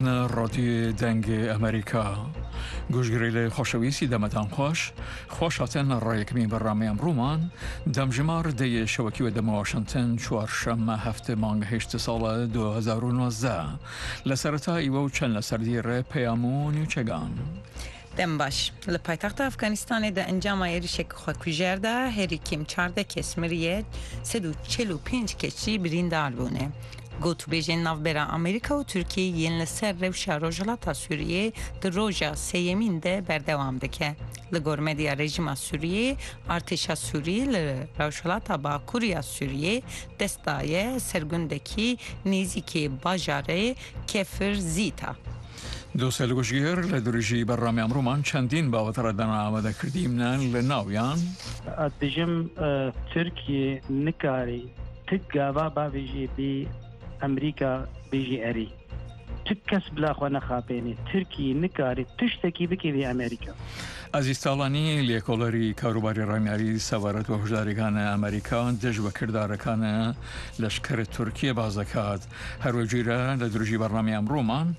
رادیو دنگ امریکا گوشگریل خوشویسی دمتان خوشاتن رایکمی برنامه امرومان دمجمار دی شوکی و دم واشنطن چوارشم هفته مانگ هشت سال 2019 لسرتا ایوو چند لسردیر پیامون چگان دم باش لپایتخت افغانستان ده انجام ایرشک خوکوژر ده هری کیم 14 کس مریه 345 کسی بریندار بونه گوتو بیجن نافبرا امریکا و ترکیه ین لسر روشا روجلاتا سوریه در روژا سیمین ده بردوام دکه. لگور مدیا رژیم سوریه ارتشا سوریه لروجلاتا با کوریا سوریه دستای سرگندکی نیزیکی باجاره کفر زیتا. دوستان گوشگیر لدرجی برنامه امرومان چندین با وتردن آماده کردیم لناویان دجم ترکیه نکاری تجاوا باویجی بی امریکا بیجی اری تکس بلا خو نخابینی ترکیه نکاری تشتکی بکی بی امریکا عزیزتالانی لیکولاری کاروباری رامیاری سوارت و هجدارگان امریکا دژ و کردارکان لشکر ترکیه بازکات هر وجیره لدرجی برنامه امرومان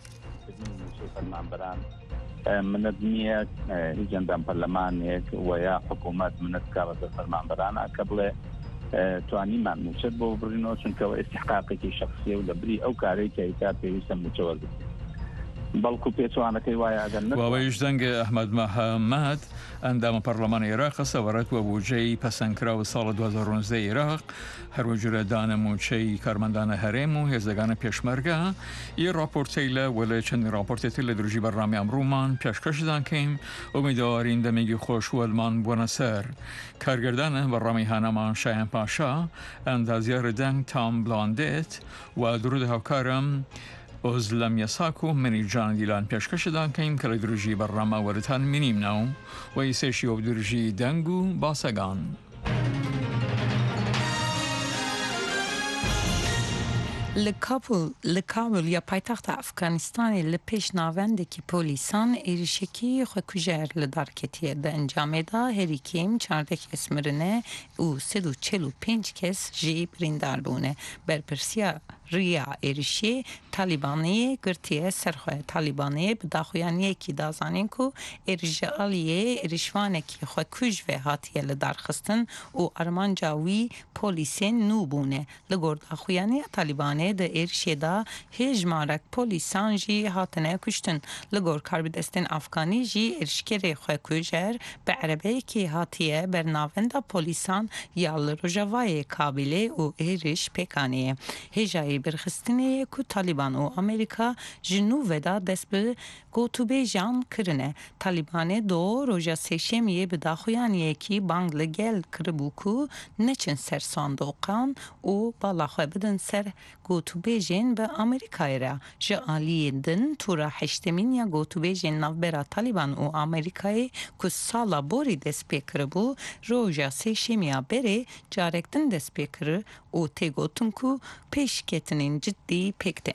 منظمية هجندان برلمان ويا حكومات من كارة الفرمان برانا قبل تواني مع مشبه وبرينو شنكو استحقاقي شخصية ولا بري أو كاري كيكار في اسم متواجد بلکو پیچوانه کی وای اگر و ویژدنگ احمد محمد اندام پارلمان عراق سوارت و بودجه پسندکرا و سال 2019 عراق هر وجود دان موچه کارمندان هرم و هزگان پیشمرگه ای راپورتیله ولی چند راپورتیله درجی برنامه امرومان پیشکش دان کیم امیدواریم دمیگی خوش و المان بونسر کارگردان برنامه هنمان شایان پاشا اندازیار دنگ تام بلاندت و درود هاکارم ازلم یساکو منی جان دیلان پیشکش دان کیم که درجی برنامه ورتان منیم نو و ایسشی و درجی دنگو باسگان لکابل یا پایتخت افغانستان لپیش ناونده که پولیسان ایرشکی خوکوژر لدارکتیه ده انجامه ده هری کیم 14 کس مرنه و 345 کس جی بریندار بونه برپرسیا ریا ایرشی طالبانی گرتیه سرخواه طالبانی بداخویانیه که دازانین که ایرجالیه ایرشوانه که خوکوژ و هاتیه لدارخستن و ارمانجاوی پولیسین نو بونه لگور داخویانیه طالبانی ده ایرشی دا هجمارک پولیسان جی هاتنه کشتن لگور کاربدستن افغانی جی ایرشکر خوکوژر به عربه که هاتیه برناونده پولیسان یال رجوای کابله و ایرش پکانیه هجای برخستنه که طالبان و امریکا جنو ودا دست به گوتوبه جان کرنه طالبان دو روژا سیشمیه به داخویانیه که بانگلگل کربو که نچن سر صندوقان و بالاخواه بدن سر گوتوبه جن به امریکای را جعالی دن تورا هشتمین یا گوتوبه جن نوبرا طالبان و امریکای که سالا بوری دست پیکربو روژا سیشمیه بره جارکتن دست پیکر و تیگوتن که پیش کتنین جدی پیکتن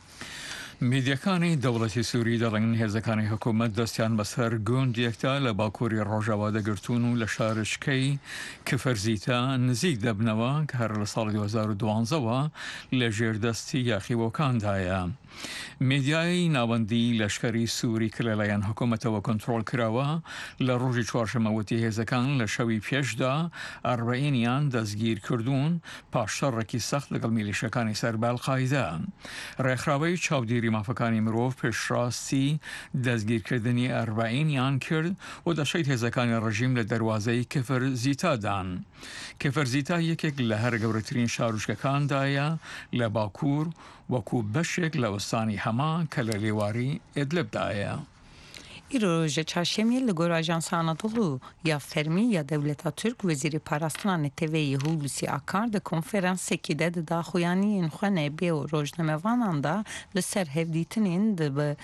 میدیکانی دولتی سوری دارن هزکانی حکومت دستیان بسر گوند یکتا لباکوری روجاواده گرتون و لشارشکی کفرزیتا نزیک دبنوا که هر سال 2012 و لجر دستی یاخی وکان دایا میدیای ناوندی لشکری سوری کلیلایان حکومت و کنترل کراوا لروج چوارشم وتی هزکان لشوی پیش دا 40 دزگیر کردون پاشتر رکی سخت لگل میلیشکانی سر بالقاعده رخراوی چاودیری مافکانی مروف پیش راستی دزگیر کردنی 40 کرد و دشید هزکانی رژیم لدروازه کفر زیتا دان کفر زیتا یکیک لهر گورترین شاروشکان دایا لباکور وکو بشک لوستانی هما کللیواری ادلب دایا ایروژ چاشمی لگور آژانس آنادولو یا فرمی یا دولتا ترک وزیر پاراستان تیوی هولوسی آکار ده کنفرانسی که ده داخویانی این خوانه بی و روژنمه وانانده لسر هفدیتنین ده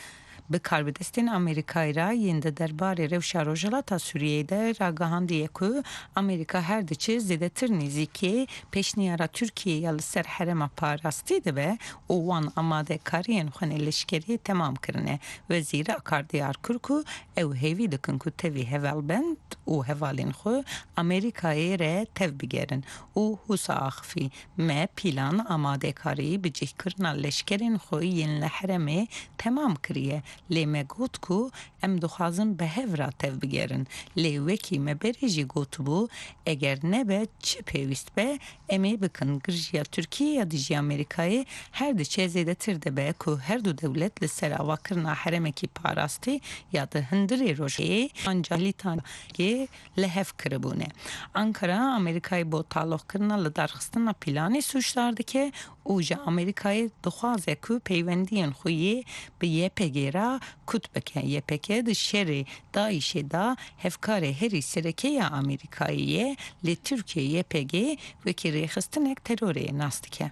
بکاربدستین آمریکایی را ینده دربار روشا روژالاتا سوریه ده راگاهاندیه که آمریکا هر دچه زیده تر نزیکی پیشنیارا ترکیه یا لسر حرم پاراستی ده به او وان آماده کارین خونه لشکری تمام کرنه وزیر اکاردیار کرکو او هیوی دکن که تاوی هوال بند او هوالین خو آمریکایی را تاو بگیرن او حوصا آخفی ما پیلان آماده کاری بجه کرنا لشکرین خو ین لحرمه تمام کریه لی ما گوت کو ام دخوازن به هورا تاو بگیرن لی وکی ما بریجی گوت بو اگر نبه چه پیوست به امی بکن گرجیا ترکیه یا دیجی آمریکایی هر ده چه زیده ترده به که هر دو دولت لسر آوا کرنا حرمه کی پاراستی یا ده هندری روشی انجالیتان که لحف کربونه انکارا آمریکایی با تعلق کرنا لدرخستنا پیلانی سوشتارده که اوجا آمریکایی دخوازه که پیوندین خویی به یه پگیرا کت بکن یه پکه ده شر دایشه دا هفکار هری سرکه یا آمریکاییه لی ترکیه یه پگی وکی ریخستنک تروره ناستکه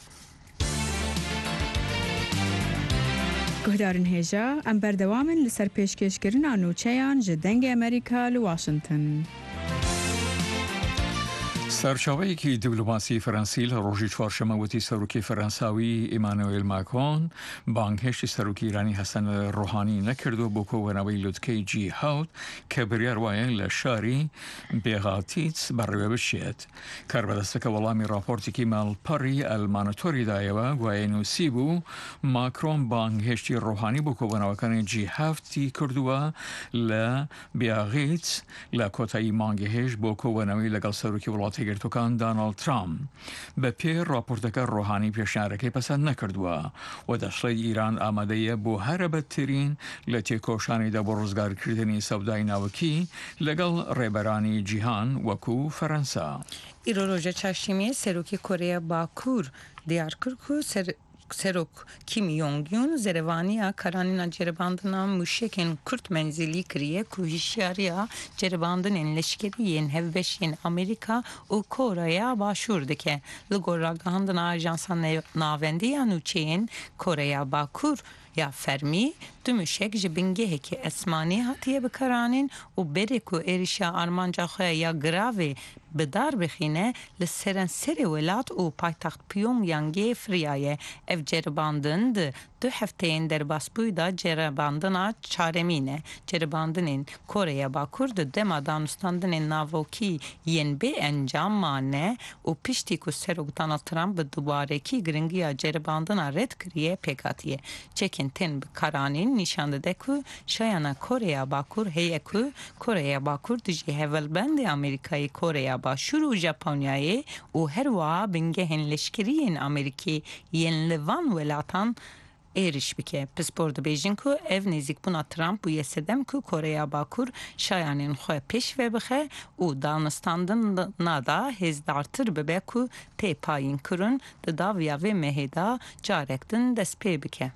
گهدارن هیجا ام بردوامن لسر پیشکشکرین آنوچهان جدنگ امریکا لواشنطن سرچاوەیەکی دیبلۆماسی فەرەنسی لە ڕۆژی چوارشەمە وتی سەرۆکی فەرەنساوی ئیمانوئێل ماکرۆن بانگهێشتی سەرۆکی ایرانی حەسەن ڕۆحانی نەکردو بۆ کۆبوونەوەی لوتکەی G7 کە بڕیار وایە لە شاری بێغاتیت بەڕێوە بچێت. کاربەدەستەکە وەڵامی راپۆرتێکی ماڵپەڕی ئەلمانەتۆری دایەوە گوایە نووسی بوو ماکرۆن بانگهێشتی ڕۆحانی بۆ کۆبوونەوەکانی G7 کردووە لە بیاغیت لە کۆتایی مانگهێشت بۆ کۆبوونەوەی لەگەڵ سەرۆکی وڵاتی گرتوەکان دانالد ترامپ بە پێ راپۆرتەکە ڕۆحانی پێشنیارەکەی پەسەند نەکردووە و دەشڵی ئیران ئامادەیە بۆ هەرە بەدترین لە تێکۆشانیدا بۆ ڕزگارکردنی سەودای ناوەکی لەگەڵ ڕێبەرانی جیهان وەکو فەرەنسا. ئیرۆ ڕۆژە چاشتیمێ سەرۆکی کۆرەیا باکوور دیار کرد و سروک کیم یونگ یون زروانیا کارانینا جرباندنا مشکن کرد منزلی کریه که هشیاریا جرباندن لشکریین هفبشین امریکا و کره باشور دکه لگوراگاندن آژانسان ناوندی نوچین کره باکور یا فرمی دمشک جبنگه که اسمانی هاتیه بکرانین و بره که ایرشا آرمانجا خواه یا گراوه بدار بخینه لسرن سر ولات و پایتخت پیونگ یانگه فریایه اف جرباندن ده 2 هفتهین در باسپوی دا جرباندنا چارمینه جرباندنین کره باکور ده دما دانستاندن ناوکی ین به انجام مانه و پشتی که سروگتانا ترامپ به دوباره کی گرنگی جرباندنا رد کریه پیکاتیه چکن تن بکارانین نشانده ده که شایانا کره باکور هیه که کره باکور دیجی هول بند امریکایی کره باشور و ژاپنیایی و هر وا بنگه هن لشکریین امریکی ین لوان ولاتان ایرش بکه پس برد بیجین که اف نزیک بنا ترامپ و یسدم که کره باکور شایانین خواه پیش و بخه و دانستاندن نادا هزدارتر ببه که تی پایین کرن دا ویاوی مهدا جارکتن دست پی بکه.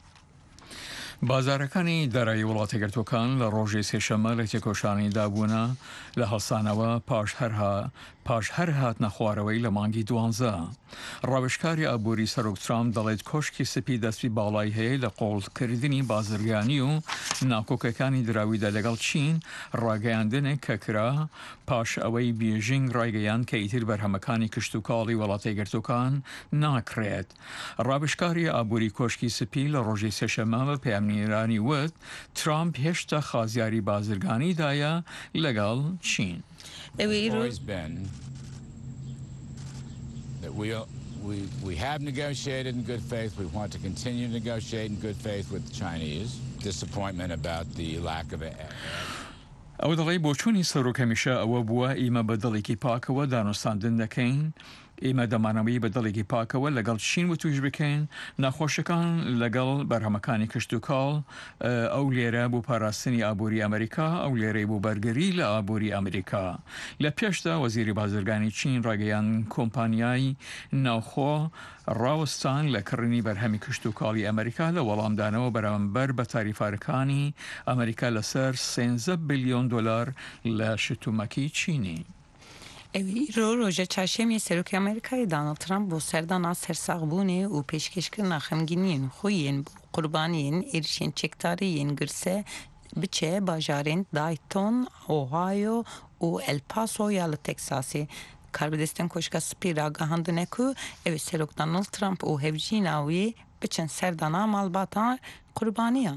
بازارەکانی دارایی وڵاتی گرتوەکان لە ڕۆژی سێشەمە لە تێکۆشانی دابوونە لە هەڵسانەوە پاش هەر هاتنە خوارەوەی لە مانگی 12. ڕاوێژکاری ئابووری سەرۆک ترامپ دەڵێت کۆشکی سپی دەستی باڵای هەیە لە قۆڵکردنی بازرگانی و ناکۆکەکانی دراویدا لەگەڵ چین ڕاگەیاندنێک کە کرا پاش ئەوەی بیژینگ ڕایگەیاند کە ئیتر بەرهەمەکانی کشت و کاڵی وڵاتی گرتوەکان ناکرێت. ڕاوێژکاری ئابووری کۆشکی سپی لە ڕۆژی سێشەمە بە پەیامنی ایرانی وت ترامپ هێشتا خازیاری بازرگانی دایە لەگەڵ چین. We have negotiated in good faith. We want to continue to negotiate in good faith with the Chinese. Disappointment about the lack of it. ئەو دەڵێ بۆ چوونی سەرۆک هەمیشە ئەوە بووە ئێمە بە دڵێکی پاکەوە دانوستاندن دەکەین ئێمە دەمانەوەی بە دڵێکی پاکەوە لەگەڵ چین و توش بکەین ناخۆشەکان لەگەڵ بەرهەمەکانی کشت و کاڵ ئەو لێرە بۆ پاراستنی ئابووری ئەمریکا ئەو لێرەی بۆ بەرگری لە ئابووری ئەمریکا. لە پێشدا وەزیری بازرگانی چین ڕاگەیان کۆمپانیای ناوخۆ ڕاوستان لە کڕنی بەرهەمی کشت و کاڵی ئەمریکا لە وەڵامدانەوە بەرامبەر بە تاریفارەکانی ئەمریکا لەسەر $13 بلیۆن لە شتومەکی چینی. اوی روژه چهارشنبه سروک آمریکای دانالد ترامپ با سردان سرساغبونه و پیشکش کردن خمگینین خوین قربانین ایرشین چکتارین گرسه بچه باجارین دایتون اوهایو و الپاسو یا تکساسی کاربدستن کشکا سپیرا گهاندنه که اوی سروک دانالد ترامپ و هفجین آوی بچن سردانا مالباتا قربانیان.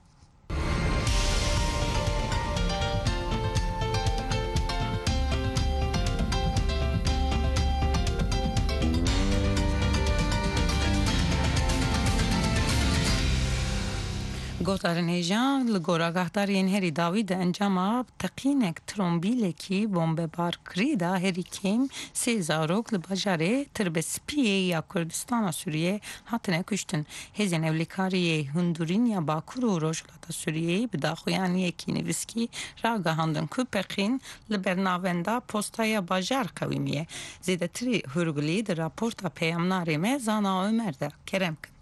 گوتارنیجان لگوراگاهدارین هری داوید انجام تقینک ترومبیلکی بمبار کریدا هری کیم سیزاروک لباجاره تربسپیه یا کردستان سوریه هاتنه کشتن هزین اولیکاری هندورین یا باکور و روشلات سوریه بداخویانی یکی نویسکی را گهاندن کوپقین لبرناوندا پستای باجار قویمیه زیده تری هرگلی در راپورتا پیامناری زانا عمرده کرم کن.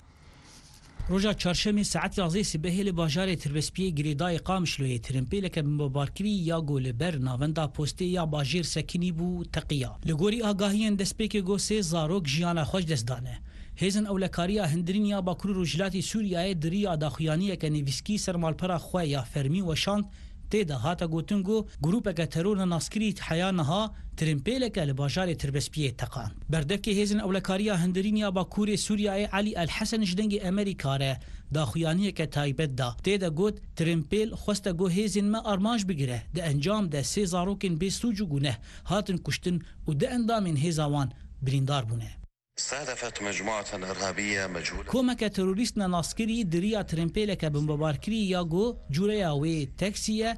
روجا چهارشنبه ساعت 11 صبح لباجار تربسپیه گریدای قامشلوی ترمپیلک بمبارکری یا گول بر ناوندا پستی یا باجیر سکنی بو تقیا لگوری آگاهیان دسپیک گو سه زاروک جیانا خوش دستدانه هیزن اولکاریا هندرین یا باکور روجلاتی سوریای دریا داخویانی که نویسکی سرمالپرا خواه یا فرمی و شاند تیدا هاتا گوتنگو گروپا که ترور ناسکری حیانها ترمپیلک لباجار تربسپیه تقان بردف که هیزن اولکاریا هندرین یا باکور سوریای علی الحسن جدنگ امریکا ره داخویانی که تایبت دا تیدا گوت ترمپیل خواستا گو هیزن ما ارماج بگیره ده انجام ده سه زاروکن بیستوجو گونه هاتن کشتن و ده اندامن هیزاوان بریندار بونه استهدفت مجموعة إرهابية مجهولة كومك تروريست ناسكري دريا ترمبيلك بمباركري ياغو جوريا وي تاكسيا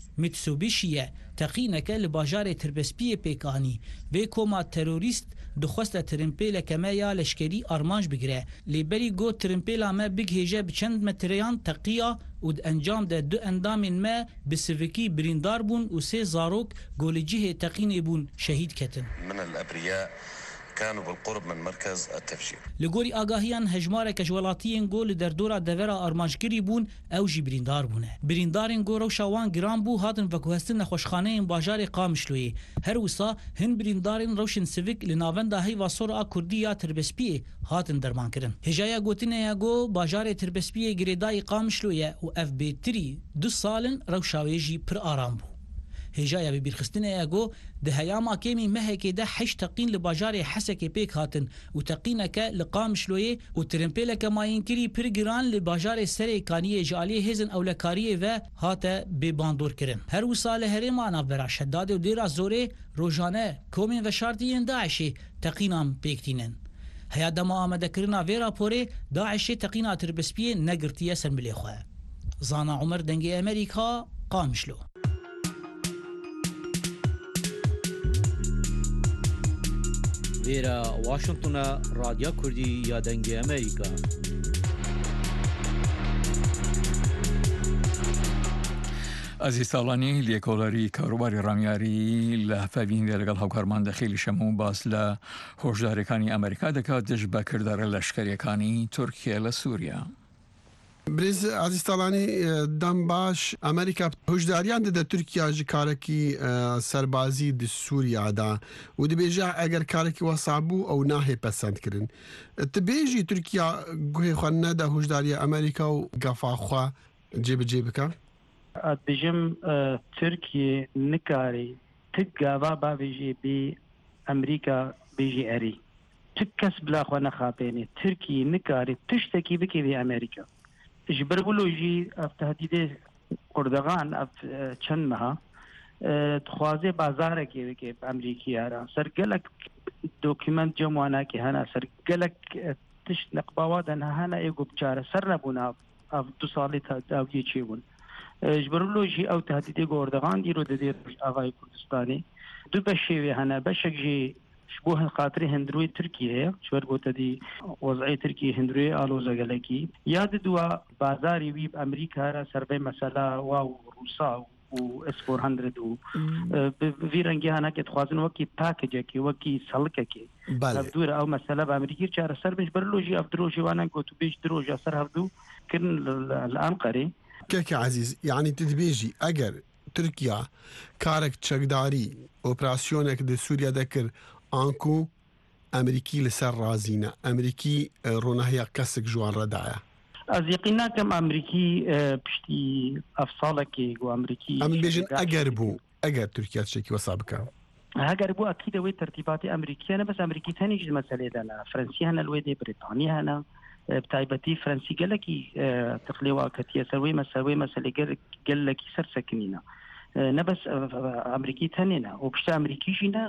ميتسوبيشيا تقينك لباجار تربسبيه بيكاني وي كوما تروريست دخوست ترمپیل که ما یا لشکری آرمانج بگیره لیبری گو ترمپیل ما بگهیجه بچند متریان تقیه و انجام ده دو اندام ما بسویکی بریندار بون و سه زاروک گولجیه تقین بون شهید کتن من الأبرياء كانوا بالقرب من مركز التفجير لگوری آگاهیان هجمار کجولاتیین گول در دورا دورا آرمانجگری بون او جی بریندار بونه بریندارین گو رو شوان گران بو هاتن وکوهستن خوشخانه این باجار قامشلوی هر وسا هن بریندارین روشن سویک لناوندا هی واسور کردی یا تربسپی هاتن درمان کرن هجایا گوتنه یا گو باجار تربسپی گریدای قامشلوی و اف بی 3 2 سالن روشاویجی پر آرام بو هجایا ببیرخستنه اگو ده هیاما کمی مهکی ده 8 تقین لباجار حسکی پیک هاتن و تقینک لقام شلوی و ترمپیلک ماینکری پر گران لباجار سری کانی جالی هزن اولکاری و هاته به باندور کرن هر وسال هرما نافبرا شداد و دیرا زوره روزانه کومین و شرطین داعشی تقینام پیکتینن هيا دما آمده کرنا وی راپوره داعشی تقینا تربسپیه نگرتیه سنبلی خواه زانا عمر دنگی امریکا قامشلو ویرا واشنطن رادیو کردی یا دنگ امریکا عزیز سالانی لیکولاری کاروباری رامیاری لحفاوین لگل هاوکارمانده خیلی شمو باز لهوشدارکانی امریکا دکات دش بکردار لشکریکانی ترکیه لسوریا برز عزیز طالانی دم باش امریکا هشداریان ده ترکیه جکارکی سربازی ده سوریا دا و ده بیجا اگر کارکی وصابو او ناهی پسند کرن تبیجی ترکیه گوه خوانه ده هشداری امریکا و گفا خواه جیب کن؟ بجم ترکیه نکاری تقاوا با بیجی بی امریکا بیجی اری تکس بلا خواه نخابینی ترکیه نکاری تشتکی بکی بی امریکا جبر بلوجي اف تهديد قردغان اف چند مها تخوازه بازار کې امریکي را سرګلک دوکیمنت جمعنا کې هنا سرګلک تش نقباوات نه هنا یو بچاره سر نه بونه اف دو سالي ته او چيون جبر بلوجي او تهديد قردغان دي رو د اغای کردستاني دو بشي هنا بشجي شبوه خاطري هندروي تركيا شور قلت دي وضعي تركيا هندروي آلوزا قلقي ياد دوا بازاري ويب أمريكا را سربي مسألة واو روسا و S-400 و فيرنجي هانا كتخوازن وكي باكجكي وكي سلككي هفدور او مسألة بأمريكي چار سربش برلوجي افدروجي وانا قلتو بيش دروجي اثر هفدو كرن الأنقري كيك عزيز يعني تدبيجي اگر تورکیا کارێک چەکداری ئۆپراسیۆنێک لە سووریا دەکرد ئانکو ئەمریکی لەسەر رازینە ئەمریکی ڕۆناهەیە کەسێک جوان ڕەدایە از یقین ناکەم ئەمریکی پشتی ئەفساڵێکی و ئەمریکی ئەم بێژن ئەگەر تورکیا شتێکی وەسا بکە هەگەر بوو ئەکیدەوەی تەرتیباتی ئەمریکیانە بەس ئەمریکی تەنیش مەسەلێدانە فەرەنسی هەنە لێ دێ بریتانی هەنە بتایبەتی فەرەنسی گەلێکی تقلێواکەتیە سەروەی مەسەلەی گەلێکی سەرسەکنینە نەبەس ئەمریکی تەنێنە و پشتە ئەمریکیژینە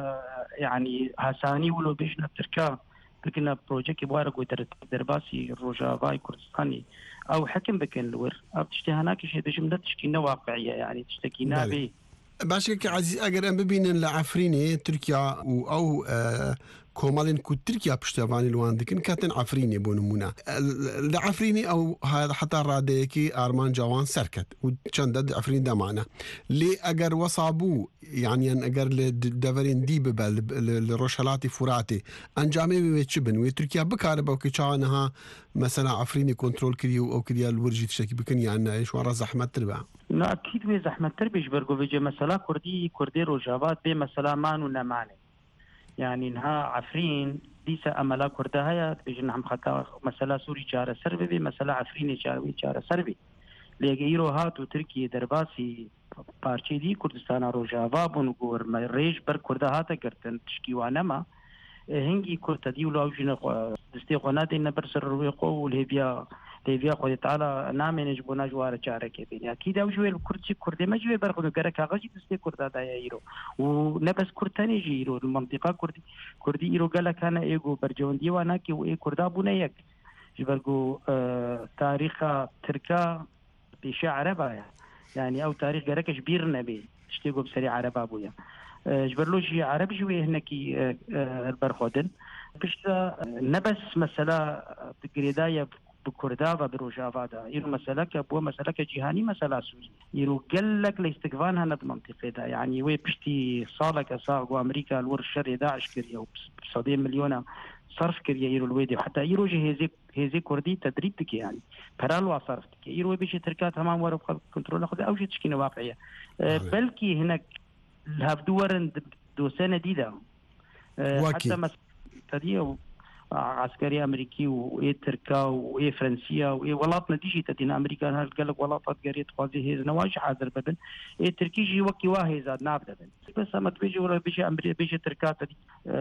یعنی هاسانی ولۆ بێژنە ترکا بکنە پرۆژێکی بوارە گۆی دەرباسی ڕۆژاوای کوردستانی ئەو حەکم بکەن لور ئەو تشتی هەناکیشێ دەژم نە تشکی نەواقعیە یعنی تشتێکی نابێ باشێکی عزیز ئەگەر ئەم ببینن لە ئەفرینێ تورکیا و ئەو کۆمەڵێن کو تورکیا پشتەوانی لەوان دکن کاتن ئەفرینێ بۆ نمونە لە ئەفرینی ئەو حتا ڕادەیەکی ئارمان جوان سەرکەت و چەندە ئەفرین دەمانە لێ ئەگەر وەسا بوو یانیان ئەگەر لە دەڤەرێن دی ببە لە ڕۆژهەڵاتی فوراتێ ئەنجامێ بوێ چ بن وێ تورکیا بکارە بەوکە چاوانەها مەسەلا ئەفرینی کۆنترۆل کردی و ئەو کردیا لورژی تشتێکی بکەن یان نایشوارە زەحمەتتر بە ناکید وێ زەحمەتتر بێژ بەرگۆڤێجێ مەسەلا کوردی ڕۆژاوات بێ مەسەلا مان و نەمانێ يعني انها عفرين ديس املا كرده هيا بيجن هم خطا مساله سوري جاره سربي بي مساله عفرين جاره سربي ليغيرو هات وتركي درباسي بارچي دي كردستان روجاوا بنغور مريج بر كرده هات كرتن تشكيوانما هنگي كرتدي ولو جن دستي قنات ان برسر رويقو وليبيا خو تعالی نامێنێژ بۆ ناژوارە چارەکێ بینی ئەکیدا و ژوێ کورچی کوردێ مەجوێ بەرخۆ گەرە کاغەژی دەستێ کوردادایە ئیرۆ و نەبەس کورتەنێژی ئیرۆ منطقا کوردی ئیرۆ گەلەکانە ئێگۆ بەرجەوەندی واناکێ و ئێ کوردا بوونە یەک ji بەرگۆ تاریخا ترکا پێشە عەرەبایە یعنی ئەو تاریخ گەرەکەش بیر نەبێ شتێک بۆ بسەری عەرەبا بووە ji ber lojî عەرەب ji wê hinekî berxwedin pişta nebes mesela girêdaya بكردا وبروجافا دا يرو مسألة جهاني مسألة سوري يرو قلك لاستقبال هنا المنطقة دا يعني وي بشتي صالك أساق وأمريكا الور الشر داعش كريا و900 مليون صرف كريا يرو الويدي حتى يرو جي هزي كردي تدريب تكي يعني برالوا صرف تكي يرو بيجي تركات تمام ورا كنترول أخذ أو شيء تشكينة واقعية بلكي هناك الهفدورن دو سنة ديدا حتى مسألة عسكري أمريكي وإيه تركا وإيه فرنسية وإيه ولاتنا ديجي تدين أمريكا هل قال لك ولاتات قريت قاضي هيز نواجه حاضر بدن إيه تركي جي وكي واهي زاد نابدا بس أما تبيجي ولا بيجي أمريكا بيجي تركا تدي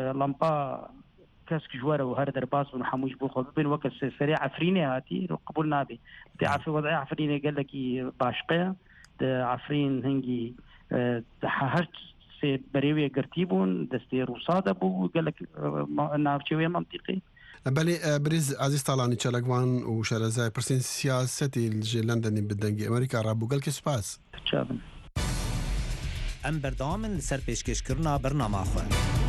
لامبا كاسك جوارة وهذا درباس ونحموش بوخذ بين وقت سريع عفريني هاتي قبولنا به تعرف وضع عفريني قال لك باشقة عفرين هنجي هرت سي بريوي قرتيبون دستي روسادا بو قال لك ناوچوي منطقي بله بريز عزيز طالعني چلگوان و شرزای پرسین سیاستی لندن بدنگی امریکا را بوگل که سپاس چابن ام بردام لسر پیشکشکرنا برنامه خو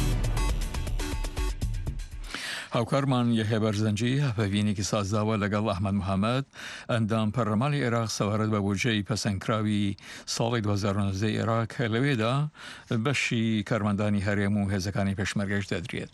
هاوکارمان یحیی بەرزەنجی هەپەوینێکی سازداوە لەگەڵ ئەحمەد محەممەد ئەندام پەرلەمانی عێراق سەوارەت بە بودجەی پەسەندکراوی ساڵی 2019 عێراق کە لەوێدا بەشی کارمەندانی هەرێم و هێزەکانی پێشمەرگەش دەدرێت.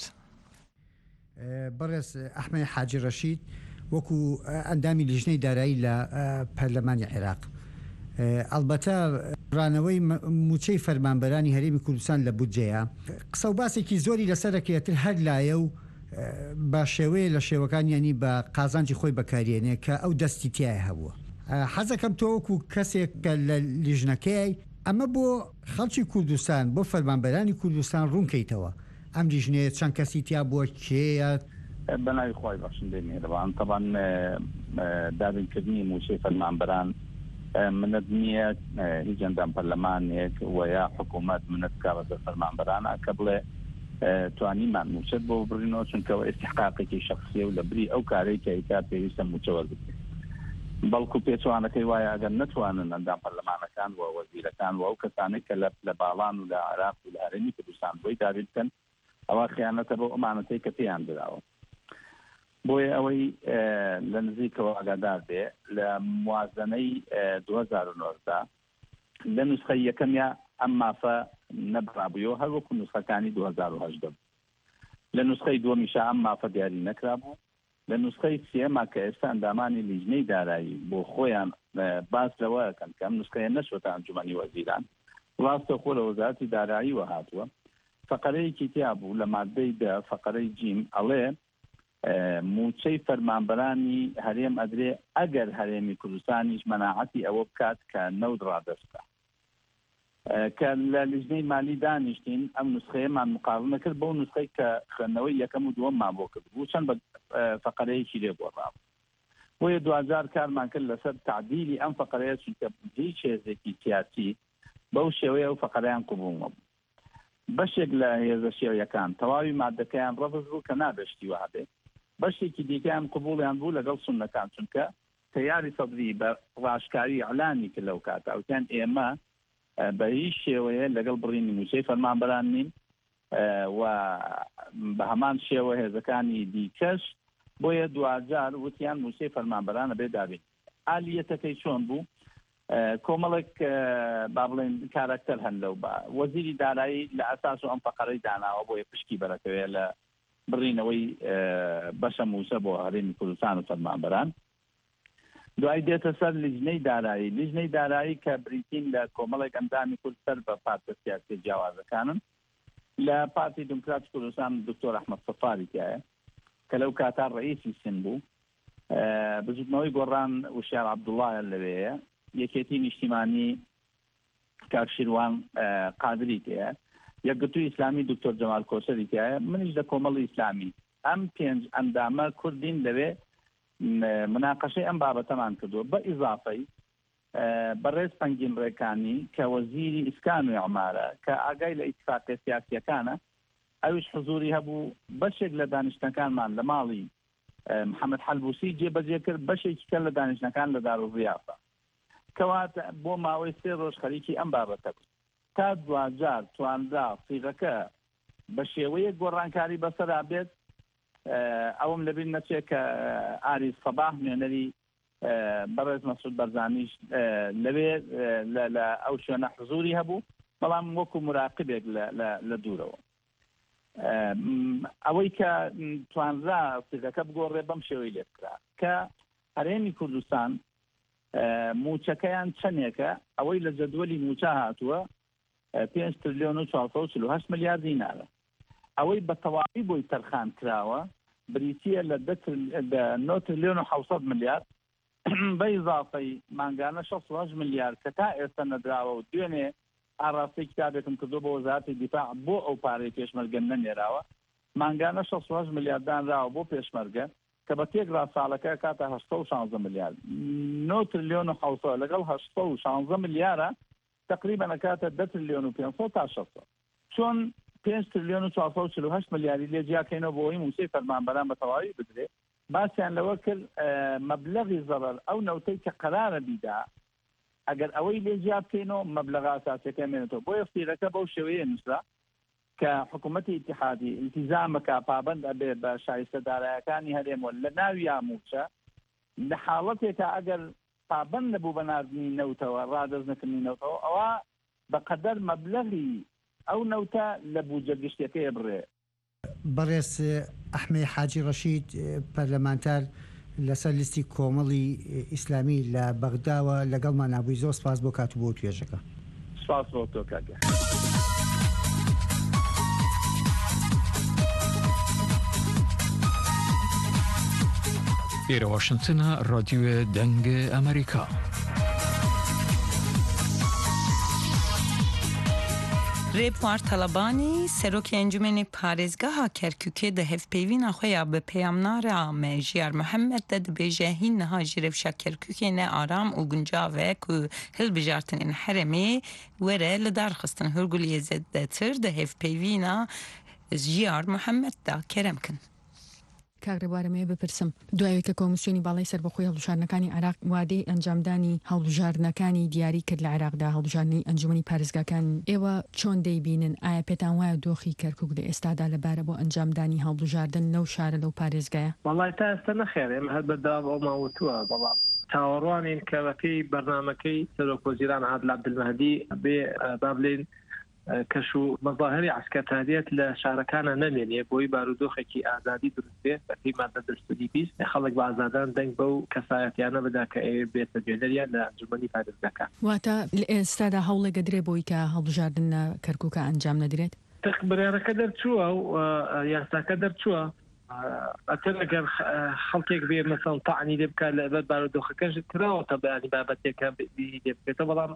بەڕێز ئەحمەد حاجی ڕەشید وەکو ئەندامی لیژنەی دارایی لە پەرلەمانی عێراق ئەلبەتە ڕانەوەی موچەی فەرمانبەرانی هەرێمی کوردستان لە بودجەیە قسە و باسێکی زۆری لەسەرەکەیەتر هەر لایە و با شێوەیە لە شێوەکان ینی بە قازانجی خۆی بەکارێنێ کە ئەو دەستی تایە هەبووە حەزەکەم تۆوەکو کەسێک کە لە لیژنەکەی ئەمە بۆ خەڵکی کوردستان بۆ فەرمانبەرانی کوردستان ڕوونکەیتەوە ئەم لیژنەیە چەند کەسی تیا بووە کێیە بەناوی خۆی بەخشندەی میهرەبان طبعا دابینکردنی موچەی فەرمانبەران منەت نییە هیچ ئەندام پەرلەمانێک و یا حکوومەت منەت کا بەسەر فەرمانبەرانە کە بڵێ توانیمان موچەت بۆ ببڕینەوە چونکەوە ئێستحقاقێکی شەخسیە و لە بری ئەو کارەی کە ئیکار پێویستە موچەوە بکرێت بەڵکو پێچوانەکەی وایە ئەگەر نەتوانن ئەندام پەرلەمانەکان و وەزیرەکان و ئەو کەسانەی کە لە باڵان و لە عێراق و لە هەرێمی کوردستان بۆی دابین بکەن ئەوە خیانەتە بۆ ئەمانەتەی کە پێیان دراوە بۆیە ئەوەی لە نزیکەوە ئاگادار بێ لە موازنەی 2019 لە نوسخەی یەکەمیا ئەم مافە نەبرابوویەوە هەر وەکو نوسخەکانی 2018 لە نوسخەی دووەمیشە ئەم مافە دیاری نەکرابوو لە نوسخەی سێما کە ئێستا ئەندامانی لیژنەی دارایی بۆ خۆیان باس لەوەکەن کە ئەم نوسخەیە نەچۆتە ئەنجومەنی وەزیران ڕاستە خۆ لە وەزارەتی دارایی وهاتووە فقرەیەکی تیا بوو لە مادەی فقرەی جیم ئەڵێ موچەی فەرمانبەرانی هەرێم ئەدرێ ئەگەر هەرێمی کوردستانیش مەناعەتی ئەوە بکات کە نەود ڕادەستا کە لە لیژنەی مالی دانیشتین ئەم نوسخەیەمان مقاومە کرد بۆ نوسخەی کە خوێندنەوەی یەکەم و دووەممان بۆ کرد بوو چەند بە فقرەیەکی لێ بۆڕام بۆیە 2000 کارمان کرد لەسەر تعدیلی ئەم فقرەیە چونکە هیچ هێزێکی سیاسی بەو شێوەیە ئەو فقرەیان قبوڵمە بوو بەشێک لە هێزە شێوەیەکان تەواوی مادەکەیان ڕەفز بوو کە نابێشتی وابێ بەشێکی دیکەیان قبوڵیان بوو لەگەڵ سونەکان چونکە تەیاری سەدری بە ڕاشکاری ئەعلانی کرد لەو کاتە ئەوتیان ئێمە بە هیچ شێوەیە لەگەڵ بڕینی موچەی فەرمانبەران نین و بە هەمان شێوە هێزەکانی دیکەش بۆیە 2000 وتیان موچەی فەرمانبەرانە بێ دابین ئالیەتەکەی چۆن بوو کۆمەڵێک با بڵێن کارکتەر هەن لەو بە وەزیری دارایی لە ئەساس و ئەم فەقەرەی داناوە بۆیە پشکی بەرەکەوێت لە بڕینەوەی بەشە موسە بۆ هەرێمی کوردستان و فەرمانبەران دوای دێتە سەر لیژنەی دارایی کە بریتین لە کۆمەڵێک ئەندامی کورد سەر بە پارتە سیاسی جیاوازەکانن لە پارتی دموکراتی کوردستان دکتۆر ئەحمەد سەفاری تایە کە لەو کاتار ڕئیسی سن بوو بزوتنەوەی گۆڕان وشار عەبدوڵڵایە لەوەیە یەکێتی نیشتیمانی کاکشیروان قادری تایە یەکگرتووی ئیسلامی دکتۆر جەمال کۆسەری تایە منیش لە کۆمەڵی ئیسلامی ئەم پێنج ئەندامە کوردین لەوێ مناقەشەی ئەم بابەتەمان کردووە بە ئیزافەی بەڕێز پەنگینڕێکانی کە وەزیری ئیسکان و عمارە کە ئاگای لە ئیتفاقیە سیاسیەکانە ئەویش حزوری هەبوو بەشێک لە دانیشتەکانمان لە ماڵی محەممەد حەلبوسی جێبەجێ کرد بەشێکی کە لە دانیشتەکان لە دارالضیافە کەواتە بۆ ماوەی 3 ڕۆژ خەریکی ئەم بابەتە بوو تا 2000 تواندا سیغەکە بە شێوەیە گۆڕانکاری بەسەرا بێت ئەوم لەبیر نەچێت کە ئاری سەباح نوێنەری بەڕێز مەسعود بەرزانیش لەوێ لە ئەو شوێنە حزوری هەبوو بەڵام وەکو مراقبێک لە دوورەوە ئەوەی کە توانرا سیغەکە بگۆڕێ بەم شێوەی لێ بکرا کە هەرێمی کوردستان موچەکەیان چەندێکە ئەوەی لە جەدوەلی موچە هاتووە 5 تریلیۆن و 448 ملیار دینارە ئەوەی بە تەواوی بۆی تەرخان کراوە بریتیە لە 9 تریلیۆن و 700 ملیار بە ئیزافەی مانگانە 68 ملیار کە تا ئێستا نەدراوە و دوێنێ ئاڕاستی کتابێکم کردو بە وەزارەتی دیفاع بۆ ئەو پارەی پێشمەرگە نەنێراوە مانگانە 68 ملیار دانراوە بۆ پێشمەرگە کە بە تێکرا ساڵەکە کاتە 816 ملیار 9 تریلیۆن و 700 لەگەڵ 816 ملیارە تقریبا نەکاتە 10 تریلیۆن و 500 تا 600 چۆن 5 تریلیۆن و 448 ملیاری لێ جیاکەینەوە بۆ ئەوەی موسەی فەرمانبەران بە تەواوی بدرێت باسییان لەوە کرد مەبلەغی زەڕەر ئەو نەوتەی کە قەرارە بیدا ئەگەر ئەوەی لێ جیا بکەینەوە مەبلەغ ئاساسیەکە مێنێتەوە بۆ یەفتیرەکە بەو شێوەیە نووسرا کە حکوومەتی ئیتیحادی ئیلتیزامەکە پابەند ئەبێ بە شایستەدارایەکانی هەرێمەوە لە ناوی یاموچە لە حاڵەتێکە ئەگەر پابەند نەبوو بە ناردنی نەوتەوە ڕادەزنەکردنی نەوتەوە ئەوە بەقەدەر مەبلەغی ئەو نەوتە لە بوجە گشتەکەی بڕێ بەڕێز ئەحمەد حاجی ڕەشید پەرلەمانتار لەسەر لیستی کۆمەڵی ئیسلامی لە بەغداوە لەگەڵمان نابووی زۆر سپاس بۆ کات و بۆ توێژەکە سپاس بۆ تۆ کاکە ئێرە واشنگتنە ڕادیۆ دەنگە ئەمریکا رێبوار تەلەبانی سەرۆکی ئەنجومێنی پارێزگاها کەرکووکێ دە هەفپەیوینا خۆیان بە پەیامنارە ژیار محەممەد دە دەبێژە هین نەها ژی رێوشە کەرکووکێنە ئارام و گونجاوێک و هەڵبژارتنین حرەمێ وەرە لە دارخستن هەرگولیە زەدەتر دە هەفپەیوینا ژیار محەممەددا کەرەمکن. کاگرێبوارەمەیە بپرسم دوایەوە کە کۆمیسیۆنی باڵای سەربەخۆی هەڵبژاردنەکانی عێراق وادەی ئەنجامدانی هەڵبژاردنەکانی دیاری کرد لە عێراقدا هەڵبژاردنەی ئەنجومەنی پارێزگاکان ئێوە چۆن دەیبینن ئایا پێتان وایە دۆخی کەرکووک لە ئێستادا لەبارە بۆ ئەنجامدانی هەڵبژاردن لەو شارە لەو پارێزگایە وەڵای تا ئێستا نەخێر ئێمە هەر بەداو ئەو ماوەتووە بەڵام چاوەڕوانین کە بەپێی بەرنامەکەی سەرۆکوەزیران عادل عەبدولمەهدی بێ با بڵێن کەش و مەظاهری عسکەتاریەت لە شارەکانە نەمێنێ بۆی بارودۆخێکی ئازادی دروستێ بەپی مادە 22 خەڵک بە ئازادان دەنگ بەو کەسایەتیانە بدا کە ئێ بێتە گوێنەریان لە ئەنجومەنی پارێزگاکان. واتە لە ئێستادا هەوڵێک دەدرێ بۆی کە هەڵبژاردن لە کەرکووکە ئەنجام نەدرێت؟ بڕیارەکە دەرچووە و یاساکە دەرچووە ئەتر ئەگەر خەڵکێک بێ مەسەڵ تاعنی لێ بکات لەبەر بارودۆخەکەش کراوەتە بەیانی بابەتێکە لێ بکرێتە بەڵام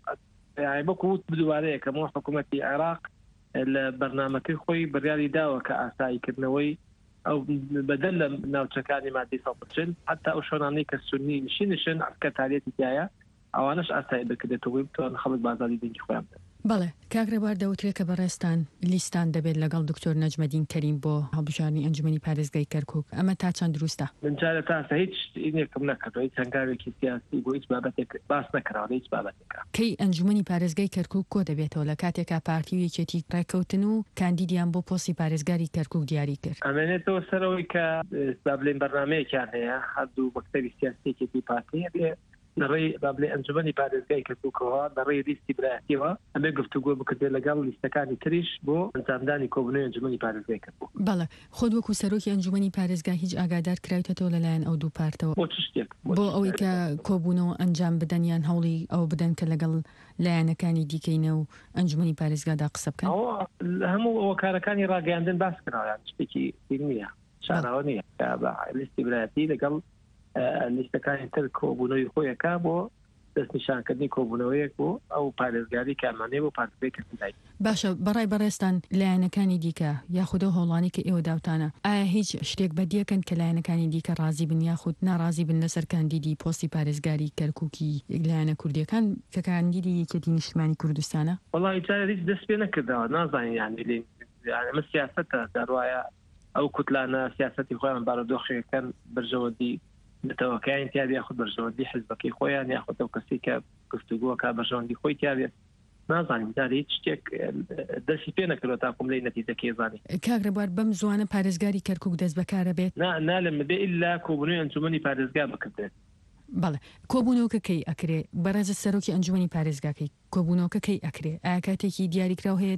بەکووت بدوارەیەکەمەوە حکوومەتی عێراق لە بەرنامەکەی خۆی بڕیاری داوە کە ئاساییکردنەوەی ئەو بەدەل لە ناوچەکانی مادەی 100% حتا ئەو شۆنانەی کە سونی نشین عسکەتاریەتی تایە ئەوانش ئاسایی بکرێتەوەی بتوان خەڵک بازاری دەنگی خۆیان بدەن. بەڵێ کاکرێبار دەوترێت کە بەڕێستان لیستان دەبێت لەگەڵ دکتۆر نەجمەدین کەریم بۆ هەڵبژاردنی ئەنجومەنی پارێزگای کەرکووک ئەمە تا چەند دروستە؟ منجارە تاسە هیچ ئینێکم نەکردەوە هیچ هەنگاوێکی سیاسی بۆ هیچ بابەتێک باس نەکراوە هیچ بابەتێکە. کەی ئەنجومەنی پارێزگای کەرکووک کۆ دەبێتەوە لە کاتێکا پارتی و یەکێتی ڕێکەوتن و کاندیدیان بۆ پۆستی پارێزگاری کەرکووک دیاری کرد. ئەمێنێتەوە سەرەوەی کە بابلێن بەرنامەیەکیان هەیە هەردوو مەکتەبی سیاسیێکی پارتیە بێ لەڕێی بابلێ ئەنجومەنی پارێزگای کەرکووکەوە لەڕێی لیستی برایەتیەوە ئەمێ گفتوگۆ بکردێت لەگەڵ لیستەکانی تریش بۆ ئەنجامدانی کۆبوونەوەی ئەنجومەنی پارێزگای کەرکووک. بەڵێ خۆت وەکو سەرۆکی ئەنجومەنی پارێزگا هیچ ئاگادار کراویتەوە لەلایەن ئەو دوو پارتەوە بۆ چ شتێک بۆ ئەوەی کە کۆبوونەوە ئەنجام بدەن یان هەوڵی ئەو بدەن کە لەگەڵ لایەنەکانی دیکەینە و ئەنجومەنی پارێزگادا قسە بکەن؟ هەموو ئەوە کارەکانی ڕاگەاندن باس کراویان شتێکی نییە شاناوە نییە لیستی برایەتی لەگەڵ لیستەکانی تر کۆبوونەوەی خۆیەکە بۆ دەستنیشانکردنی کۆبوونەوەیەک بۆ ئەو پارێزگاری کارمانەیە بۆ پارتبێ کردنای. باشە بەڕای بەڕێستان لایەنەکانی دیکە یاخودە هۆڵانی کە ئێوە داوتانە ئایا هیچ شتێک بەدیەکەن کە لایەنەکانی دیکە ڕازی بن یاخود ناڕازی بن لەسەر کاندیدی پۆستی پارێزگاری کەرکووکی لایەنە کوردیەکان کە کاندیدی یەکێتی نیشتیمانی کوردستانە؟ وەڵی جارێ هیچ دەست پێ نەکردەوە نازانین یانی لێ ئەمە سیاسەتە دەڕوایە ئەو کوتلانە سیاسەتی خۆیان بارودۆخیەکەن بەرژەوەدی بتەوەکەیان تیاابی یاخود بەرژەوەندی حزبەکەی خۆیان یاخود ئەو کەسی کە گفتوگۆکە بەرژەوەندی خۆی تیاابێت نازانین داری هیچ شتێک دەستی پێ نەکردەوە تاکۆم لەی نەتیجەکەی زانی. کاکرێبوار بەم زوانە پارێزگاری کەرکووک دەست بەکارە بێت؟ نالم بێ ئللا کۆبوونەوەی ئەنجومەنی پارێزگا بکردێت. بەڵێ کۆبوونەوەکە کەی ئەکرێ بەڕێزە سەرۆکی ئەنجومەنی پارێزگاکەی کۆبوونەوەکە کەی ئەکرێ ئایا کاتێکی دیاریکراو هەیە؟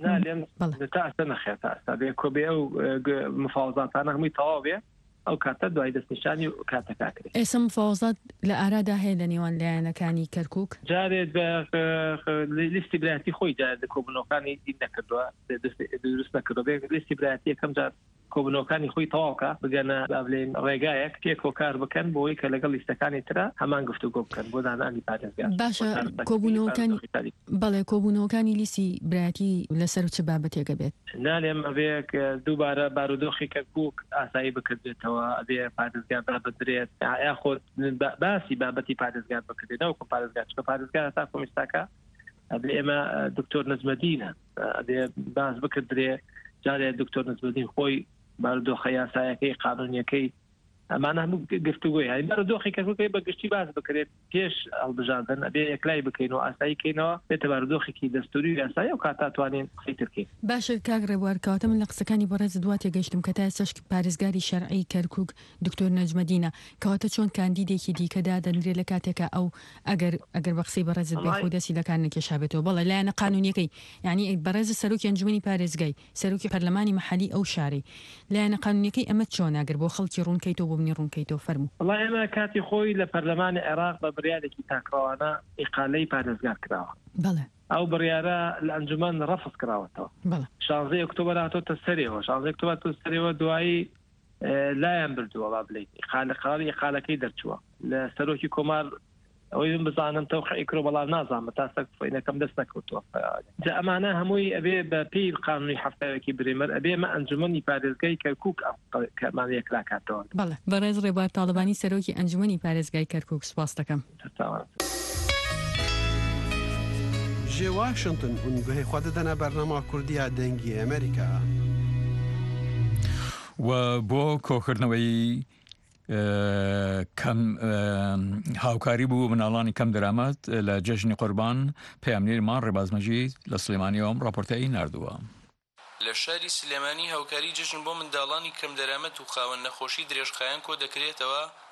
تاسە نەخێت تاستا بێ کۆبێ ئەو مفاوزاتانە هەمووی تەواو بێ ئەو کاتە دوای دەستنیشانی و کاتەکاکرێت. ئێستا مفاوزات لە ئارادا هەیە لە نێوان لایەنەکانی کەرکووک؟ جارێت بە لیستی برایەتی خۆی جارێت کۆبوونەوەکانی دی نەکردووە دروست نەکردەوە بێ لیستی برایەتی یەکەم جار کۆبوونەوەکانی خۆی تەواوکە بگەنە بابلێن ڕێگایەک پێکۆ کار بکەن بۆی کە لەگەڵ لیستەکانی ترە هەمان گفتوگۆ بکەن بۆ دانانی پارێزگا. باشە کۆبوونەوەکانی بەڵێ کۆبوونەوەکانی لیستی برایەتی لەسەر چ بابەتێکە بێت؟ نالێم ئەبێ دووبارە بارودۆخی کەرکووک ئاسایی بکردێتەوە ئەبێ پارێزگا بدرێت یاخۆت باسی بابەتی پارێزگا بکردێت نەوەکو پارێزگا چکە پارێزگا تا کۆمیستاکە ئەبێ ئێمە دکتۆر نەجمەدینە ئەبێ باس بکردرێ جارێ دکتۆر نەجمەدین خۆی بارودۆخە یاسایەکەی قانونیەکەی ئەمانە هەموو گفتوگۆی هەیە بارودۆخی کەرکووکەی بەگشتی باس بکرێت پێش هەڵبژاردن ئەبێ یەکلای بکەین و ئاساییکەینەوە بێتە بارودۆخێکی دەستوری و یاسایی و کاتا توانین قسەی باشە کاکرێبوار کەواتە من لە قسەکانی بەڕێز دوات تێگەیشتم کە تا ئێستاش پارێزگاری شەرعی کەرکووک دکتۆر نەجمەدینە کەواتە چۆن کاندیدێکی دیکەدا دەنرێت لە کاتێکە ئەو ئەگەر بە قسەی بەڕێزت بێ خۆی دەستی لە کار نەکێشابێتەوە بەڵێ لایەنە قانونیەکەی یعنی بەڕێز سەرۆکی ئەنجومەنی پارێزگای سەرۆکی پەرلەمانی مەحەلی ئەو شارەی لایەنە قانونیەکەی ئەمە چۆن ئەگەر بۆ خەڵکی ڕوونکەیتەوە بۆ منی ڕوونکەیتەوە فەرموو. وڵای ئێمە کاتی خۆی لە پەرلەمانی عێراق بە بڕیارێکی تاکراوانە ئیقالەی پارێزگار کراوە. بەڵێ ئەو بڕیارە لە ئەنجومەن ڕەفز کراوەتەوە. 16 ئۆکتۆبەر هاتۆتە سەرەوە 16 ئۆکتۆبەر سەرەوە دوایی لایەن بردووە با بڵێ ئیقالەکەی دەرچووە لە سەرۆکی کۆمار ئەوەی من بزانم تەوقیعی کرۆ بەڵام نازانم تا سەکفۆینەکەم دەست نەکەوتووە. جا ئەمانە هەمووی ئەبێ بە پێی قانونی هەفتەیەکی برێمەر ئەبێ مە ئەنجومەنی پارێزگای کەرکووک کەمانە یەکلاکاتەوە. بەڵێ بەڕێز ڕێبوار تاڵبانی سەرۆکی ئەنجومەنی پارێزگای کەرکووک سپاس دەکەم. ژێ واشنگتن هون گوهەی خوا دەدەنە بەرنامە کوردیا دەنگی ئەمریکا و بۆ کۆکردنەوەی کەم هاوکاری بوو مناڵانی کەم دەرامەت لە جەژنی قوربان پەیامنێرمان ڕێباز مەجید لە سلێمانیەوەم ڕاپۆرتەی ناردووە. لە شاری سلێمانی هاوکاری جەژن بۆ منداڵانی کەم دەرامەت و خاوەن نەخۆشی درێژخایەن کۆ دەکرێتەوە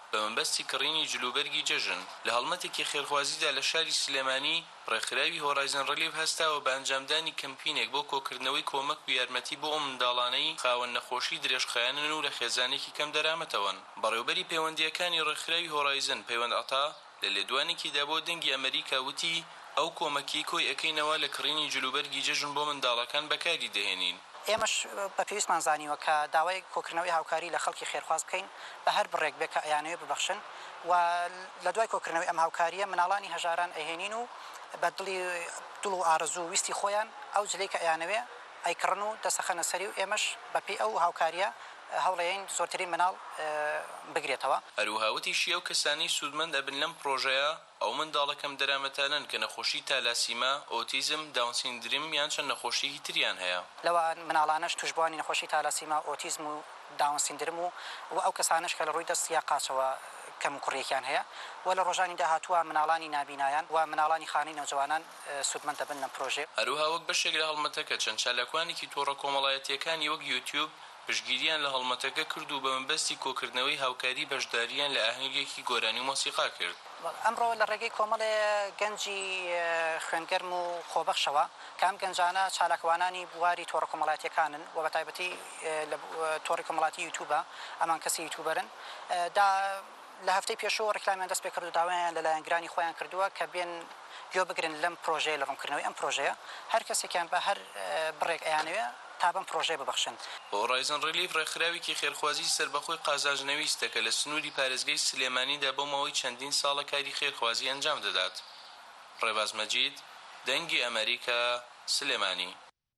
بە منبەستی کڕینی جلوبەرگی جەژن لە هەڵمەتێکی خێرخوازیدا لە شاری سلێمانی ڕێکخراوی هۆرایزن ڕەلیف هەستاوە بە ئەنجامدانی کەمپینێک بۆ کۆکردنەوەی کۆمەک و یارمەتی بۆ ئەو منداڵانەی خاوەن نەخۆشی درێژخایەنن و لە خێزانێکی کەم دەرامەتەوەن. بەڕێوەبەری پەیوەندیەکانی ڕێکخراوی هۆرایزن پەیوەند ئەتا لە لێدوانێکیدا بۆ دەنگی ئەمریکا وتی ئەو کۆمەکی کۆی ئەەکەینەوە لە کڕینی جلوبەرگی جەژن بۆ منداڵەکان بەکاری دەهێنین. ئێمەش بە پێویستمان زانیوە کە داوای کۆکردنەوەی هاوکاری لە خەڵکی خێرخواز بکەین بە هەر بڕێک بێ کە ئەیانەوێ ببەخشن و لە دوای کۆکردنەوەی ئەم هاوکاریە مناڵانی هەژاران ئەهێنین و بە دڵ و ئارزوو ویستی خۆیان ئەو جلەی کە ئەیانەوێ ئەیکڕن و دەسەخەنە سەری و ئێمەش بەپێی ئەو هاوکاریە هەوڵەیەین زۆرترین مناڵ بگرێتەوە. هەروهاوتیشی ئەو کەسانی سوودمەند ئەبن لەم پرۆژەیە ئەو منداڵەکەم دەرامەتانن کە نەخۆشی تالاسیما، ئۆتیزم، داون سیندرم یان چەند نەخۆشیی تریان هەیە. لەوە مناڵانەش توشبوانی نەخۆشی تالاسیما، ئۆتیزم و داون سیندرم و ئەو کەسانش کە لە ڕووی دەست یا قاچەوە کەم و کوڕێکیان هەیە و لە ڕۆژانی داهاتووە مناڵانی نابینایان و مناڵانی خانەی نەوجوانان سوودمەند دەبن لەم پرۆژێ. هەروها وەک بەشێک لە هەڵمەتەکە چەند چالاکوانێکی تۆڕە کۆمەڵایەتیەکانی وەک یوتیوب پشگیریان لە هەڵمەتەکە کرد و بە منبەستی کۆکردنەوەی هاوکاری بەشداریان لە ئاهەنگێکی گۆرانی مۆسیقا کرد. ئەمڕۆ لە ڕێگەی کۆمەڵێ گەنجی خوێنگەرم و خۆبەخشەوە کام گەنجانە چالاکوانانی بواری تۆڕە کۆمەڵاتیەکانن و بە تایبەتی لە تۆڕی کۆمەڵاتی یوتیوبە ئەمان کەسی یوتیوبەرن لە هەفتەی پێشەوە ڕێکلامیان دەست پێ کرد و داوایان لەلایەنگرانی خۆیان کردووە کە بێن گوێ بگرن لەم پرۆژەیە لە ڕوونکردنەوەی ئەم پرۆژەیە هەر کەسێکیان بە هەر بڕێک ئەیانەوێ تا بەم پرۆژەیە ببەخشن. هۆرایزن ڕلیف ڕێکخراوێکی خێرخوازی سەربەخۆی قازانجنەویستە کە لە سنووری پارێزگای سلێمانیدا بۆ ماوەی چەندین ساڵە کاری خێرخوازی ئەنجام دەدات. ڕێباز مەجید، دەنگی ئەمریکا، سلێمانی.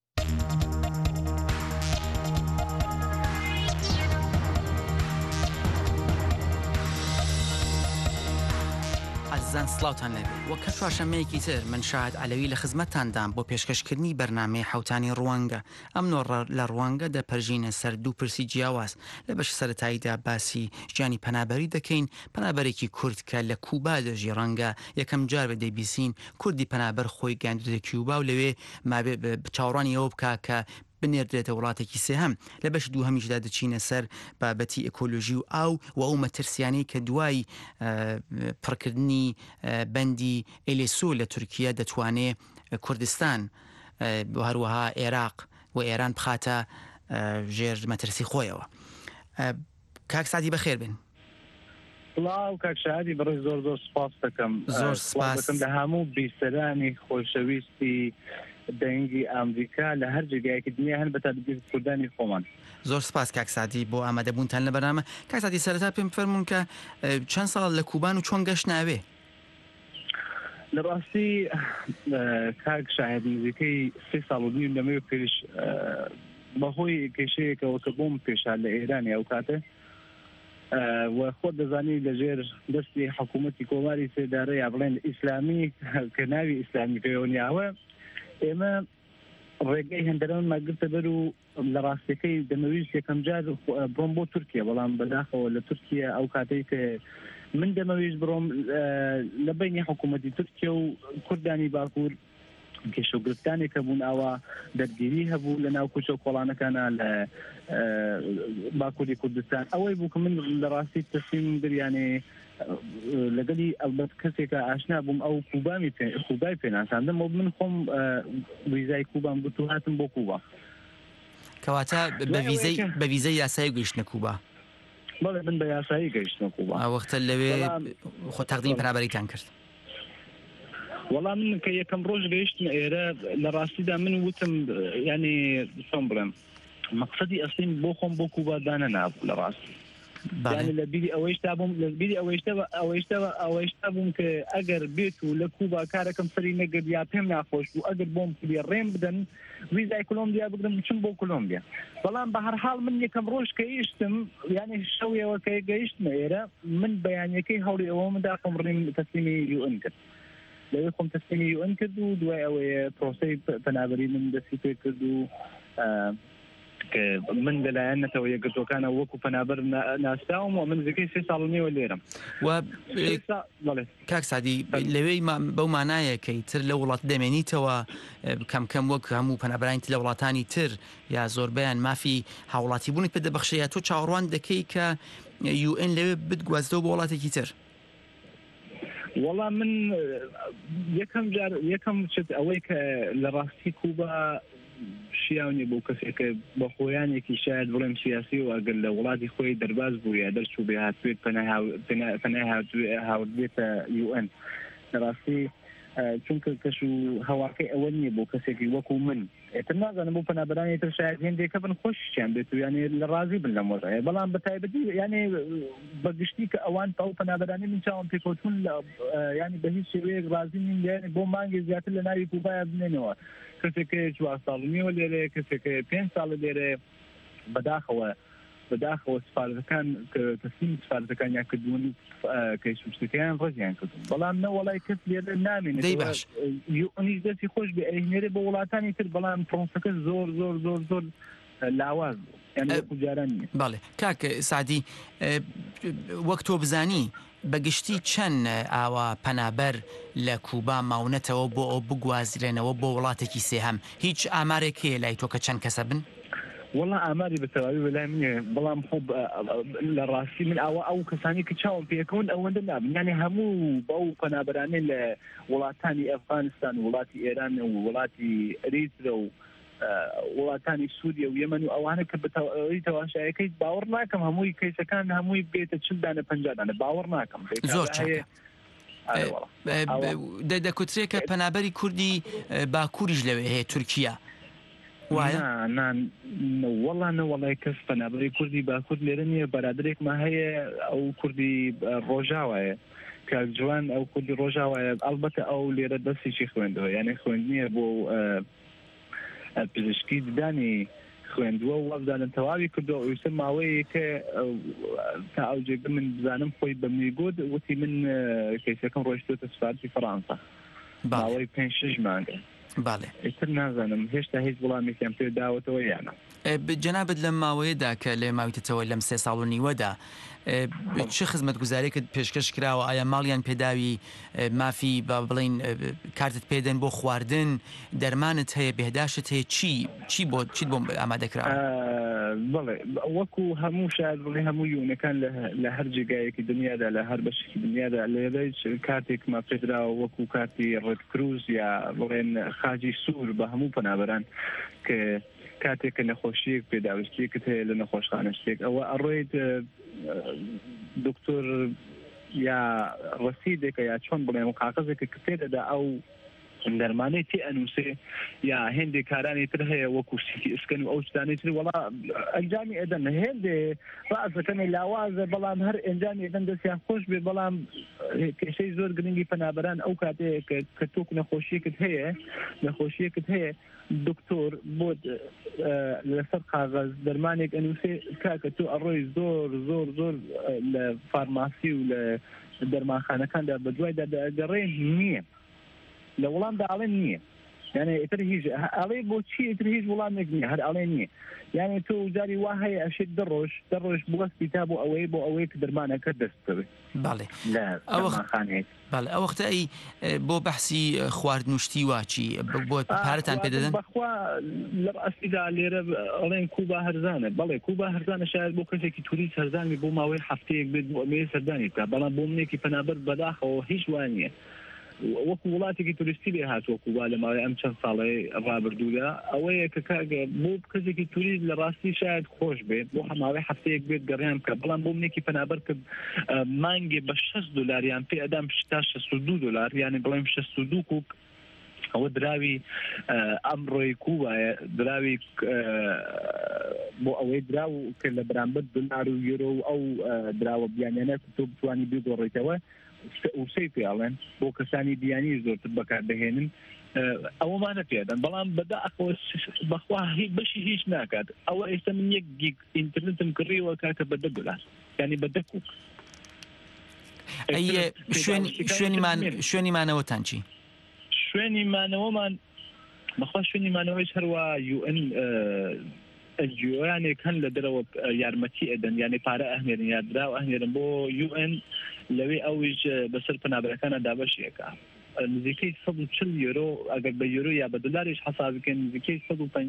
عزیزان سڵاوتان لەبێ وەک کە چوارشەمەیەکی تر من شاهد عەلەوی لە خزمەتتاندام بۆ پێشکەشکردنی بەرنامەی حوتانی ڕوانگە ئەم نۆڕە لە ڕوانگە دەپەرژینە سەر دوو پرسی جیاواز لە بەش سەرەتاییدا باسی ژیانی پەنابەری دەکەین پەنابەرێکی کورد کە لە کوبا دەژی ڕەنگە یەکەم جار بە دەیبیسین کوردی پەنابەر خۆی گاندێتە کیوبا و لەوێ چاوەڕانی ئەوە بکا کە بنێردرێتە وڵاتێکی سێهەم لە بەش دووهەمیشدا دەچینە سەر بابەتی ئەکۆلۆژی و ئاو و ئەو مەترسیانەی کە دوای پڕکردنی بەندی ئێلێسۆ لە تورکیا دەتوانێت کوردستان هەروەها عێراق و ئێران بخاتە ژێر مەترسی خۆیەوە. کاک سعدی بەخێر بن. سڵاو کاک شادی بەڕێز زۆر سپاس دەکەم. زۆر سپاس لە هەموو بیسەرانی خۆشەویستی دەنگی ئەمریکا لە هەر جێگایەکی دنیا هەن بەتا کوردانی خۆمان. زۆر سپاس کاک سعدی بۆ ئامادەبوونتان لە بەرنامە. کاک سعدی سەرەتا پێم فەرموون کە چەند ساڵ لە کوبان و چۆن گەشت ناوێ؟ لە ڕاستی کاک شاهد نزیکەی 3 ساڵ و نیم لەمەوێ پێش بەهۆی کێشەیەکەوە کە بۆم پێشا لە ئێرانی ئەو کاتە و خۆت دەزانی لەژێر دەستی حکوومەتی کۆماری سێدارە یا بڵێن ئیسلامی کە ناوی ئیسلامی پەیوەنیاوە ئێمە ڕێگەی هەندەرەوەن ماگرتە بەر و لە ڕاستیەکەی دەمەویست یەکەم جار بڕۆم بۆ تورکیا بەڵام بەداخەوە لە تورکیا ئەو کاتەی کە من دەمەویست بڕۆم لە بینی حکوومەتی تورکیا و کوردانی باکوور کێشەگرفتانێکە بوون ئەوە دەرگیری هەبوو لە ناو کوچە و کۆڵانەکانە لە باکووری کوردستان ئەوەی بوو کە من لە ڕاستی تەسلیم بریانێ لەگەلی ئەلبەت کەسێکە ئاشنا بووم ئەو کوبای پێناساندم و من خۆم ویزای کوبام گوت و هاتم بۆ کوبا. کەواتە بە ویزەی یاسایی گەیشتنە کوبا؟ بەڵێ من بە یاسایی گەیشتنە کوبا. ئەوەختە لەوێ خۆ تەقدیم پەنابەریتان کرد؟ وەڵام من کە یەکەم ڕۆژ گەیشتم ئێرە لە ڕاستیدا من وتم ینی چۆن بڵێم مەقسەدی ئەسلیم بۆ خۆم بۆ کوبا دانە نابوو لە ڕاستی لە بیری ئەوەیشتا بووم لە بیری ئەوەیشتا بووم کە ئەگەر بێت و لە کوبا کارەکەم سەری نەگرت یا پێم ناخۆش بوو ئەگەر بۆم کوبی ڕێم بدەن ویزای کۆلۆمبیا بگرم بچم بۆ کۆلۆمبیا. بەڵام بە هەر حاڵ من یەکەم ڕۆژ کە گەیشتم یعنی شەویەوە کە گەیشتمە ئێرە من بەیانیەکەی هەوڵی ئەوە مندا خۆم ڕێم تەسلیمی یوئن کرد. لەوێ خۆم تەسلیمی یوئن کرد و دوای ئەوەیە پرۆسەی پەنابەری من دەستی پێ کرد و من لەلایەن نەتەوە یەکگرتوەکانە وەکو پەنابەر ناسراوم و من نزیکەی 3 ساڵ و نیوە لێرەم. و کاک سعدی لەوێی بەو مانایەکەی تر لە وڵات دەمێنیتەوە کەم وەک هەموو پەنابەرانی لە وڵاتانی تر یا زۆربیان مافی هاوڵاتی بوونی پێ دەبەخشەیە تۆ چاوەڕوان دەکەی کە UN لەوێ بتگوازدەوە بە وڵاتێکی تر؟ وەڵا من یەکەم شت ئەوەی کە لە ڕاستی کوبا شیاونی بۆ کەسێکە بە خۆیانێکی شاید بڵێم سیاسی و ئەگەر لە وڵاتی خۆی دەرباز بوو یا دەرچوو بێ هاتوێت پەنای هاوردێتە UN لە ڕاستی چونکە کەش و هەواکەی ئەوە نییە بۆ کەسێکی وەکو من ئێتر نازانم بۆ پەنابەرانی تر شاید هێندێکە بن خۆشیان بێت و یانێ لە ڕازی بن لە مۆزایە بەڵام بە تایبەتی یانێ بەگشتی کە ئەوان تاو پەنابەرانی من چاوم پێکەوتون ینی بە هیچ شێوەیەک ڕازی نین یانێ بۆ مانگی زیاتر لە ناوی کوبایە بنێنەوە کەسێکە 4 ساڵنیەوە لێرە کەسێکە 5 ساڵ لێرە بەداخەوە سفارەتەکان تەسلیم سفارەتەکانیان کردوون کەی سوشتەکەیان ڕزیان کردوون بەڵام نەوەڵای کەس لێرە نامێنێت یونیش دەستی خۆش بێ ئەهێنێرە بە وڵاتانی تر بەڵام پرۆسەکە زۆر لاواز بوو جاران نیە. بەڵێ کاک سعدی وەک تۆ بزانی بەگشتی چەند ئاوا پەنابەر لە کوبا ماونەتەوە بۆ ئەو بگوازرێنەوە بۆ وڵاتێکی سێهەم هیچ ئامارێک هەیە لای تۆ کە چەند کەسە بن؟ والله ئاماری بەتەواوی وەلای منێ بەڵام خۆ لە ڕاستی من ئەو کەسانی کە چاوم پێکەون ئەوەندە نابن یعنی هەموو بەو پەنابەرانەی لە وڵاتانی ئەفغانستان و وڵاتی ئێران و وڵاتی ئەریترە و وڵاتانی سووریا و یەمەن و ئەوانە کە بەتەواوی تەماشایەکەی باوەڕ ناکەم هەمووی کەیسەکان هەمووی بێتە 40 50 باوەڕ ناکەم زۆر چاکە. دەکوترێت کە پەنابەری کوردی باکووریش لەوێ هەیە تورکیا وایە؟ وەڵای کەس پەنابەری کوردی باکوور لێرە نییە بەرادرێکمان هەیە ئەو کوردی ڕۆژاوایە کە جوان ئەو کوردی ڕۆژاوایە ئەلبەتە ئەو لێرە دەستێکی خوێندەوە یعنی خوێندنیە بۆ پزیشکی ددانی خوێندووە و وەبدانن تەواوی کردەوە ئەوسە ماوەیە کە تا ئەو جێگە من بزانم خۆی بە میگۆ وتی من کەیسەکەم ڕۆیشتوتە سفارەتی فەڕەنسا ماوەی 5-6 مانگە. باڵێ ئیتر نازانم هێشتا هیچ وڵامێکیان پێ داوەتەوە یانە. جەنابەت لەم ماوەیەدا کە لێ ماویتەوە لەم 3 ساڵ و نیوەدا چه خزمەتگوزاریەکەت پێشکەش کراوە ئایا ماڵیان پێداوی مافی با بڵین کارتت پێدەن بۆ خواردن دەرمانت هەیە بێهداشت هەیە چی بۆ ئامادەکراوە؟ بڵێ وەکو هەموو شاید بڵێ هەموو یونەکان لە هەر جێگایەکی دنیادا لە هەر بەشێکی دنیادا لێرە کاتێکما پێدراوە وەکو کاتی ڕێد کروز یا بڵێن خاجی سوور بە هەموو پەنابەران کە کاتێککە نەخۆشیەک پێداویستیەکت هەیە لە نەخۆشخانە شتێک ئەوە ئەڕۆیت دکتۆر یا ڕسیدێکە یا چۆن بڵێم و قاقەزێکە کە پێدەدا ئەو دەرمانەی تێ ئەنووسێ یا هێندێک کارانی تر هەیە وەکو سیتی ئسکەن و ئەو شتانی تر وەڵا ئەنجامی ئەدەن هێندێ ڕاستەکەنی لاوازە بەڵام هەر ئەنجامی ئەدەن دەستیان خۆش بێ بەڵام کێشەی زۆر گرنگی پەنابەران ئەو کاتەیە کە تۆک نەخۆشیەکت هەیە دکتۆر بۆ لەسەر قاغەز دەرمانێک ئەنووسێ کاکە تۆ ئەڕۆی زۆر لە فارماسی و لە دەرمانخانەکاندا بە دوایدا دەگەڕێن نییە لە وڵامدا ئاڵێن نییە یعنی ئیتر هیچ ئەڵێ بۆچی ئیتر هیچ وڵامێک نییە هەر ئەڵێ نییە یعنی تۆ جاری وا هەیە ئەشێت دەڕۆژ بوەستی تا بۆ ئەوەی کە دەرمانەکە دەستکەوێت. باڵێ لە دەرمانخانەیە باڵێ ئەو وەختە ئەی بۆ بەحسی خواردنوشتی واچی بۆ پارەتان پێدەدەن؟ بەخوا لە ڕاستیدا لێرە ئەڵێن کوبا هەرزانە بەڵێ کوبا هەرزانە شاید بۆ کەسێکی توریست هەرزانی بۆ ماوەی هەفتەیەک بێت بۆ ئەمێ سەردانی بکات بەڵام بۆ منێکی پەنابەر بەداخەوە هیچ وان نییە وەکو وڵاتێکی توریستی لێ هاتووە کوبا لە ماوەی ئەم چەند ساڵەی ڕابردوودا ئەوەیە کە کاگە بۆ کەسێکی توریست لە ڕاستی شاید خۆش بێت بۆ هەماوەی هەفتەیەک بێت گەڕیان بکە بەڵام بۆ منێکی پەنابەر کە مانگێ بە $6 یان پێ ئەدام تا $62 یعنی بڵێم 62 کوک ئەوە دراوی ئەمڕۆی کوبایە دراوی بۆ ئەوەی دراو کە لە بەرامبەر دولار و یۆرۆ و ئەو دراوە بیانیانە تۆ بتوانی بگۆڕیتەوە وسەی پێڵێن بۆ کەسانی بیانی زۆرتر بەکاردەهێنن ئەوەمانە پێدەن بەڵام بەداخەوە بەخوا بەشی هیچ ناکات ئەوە ئێستا من 1 گیگ ئینترنێتم کڕیوە کاکە بە $10 ینی بە 10 کوک. شوێنی مانەوەتان چی؟ شوێنی مانەوەمان بەخوا شوێنی مانەوەیش هەروە UN ئەنجیۆیانێک هەن لە دەرەوە یارمەتی ئەدەن یعنی پارە ئەهنێرن یا دراو ئەهنێرن بۆ UN لەوێ ئەویش بەسەر پەنابەرەکانە دابەشیەکە نزیکەی €140 ئەگەر بە یۆرۆ یا بە دلاریش حساب بکەن نزیکەی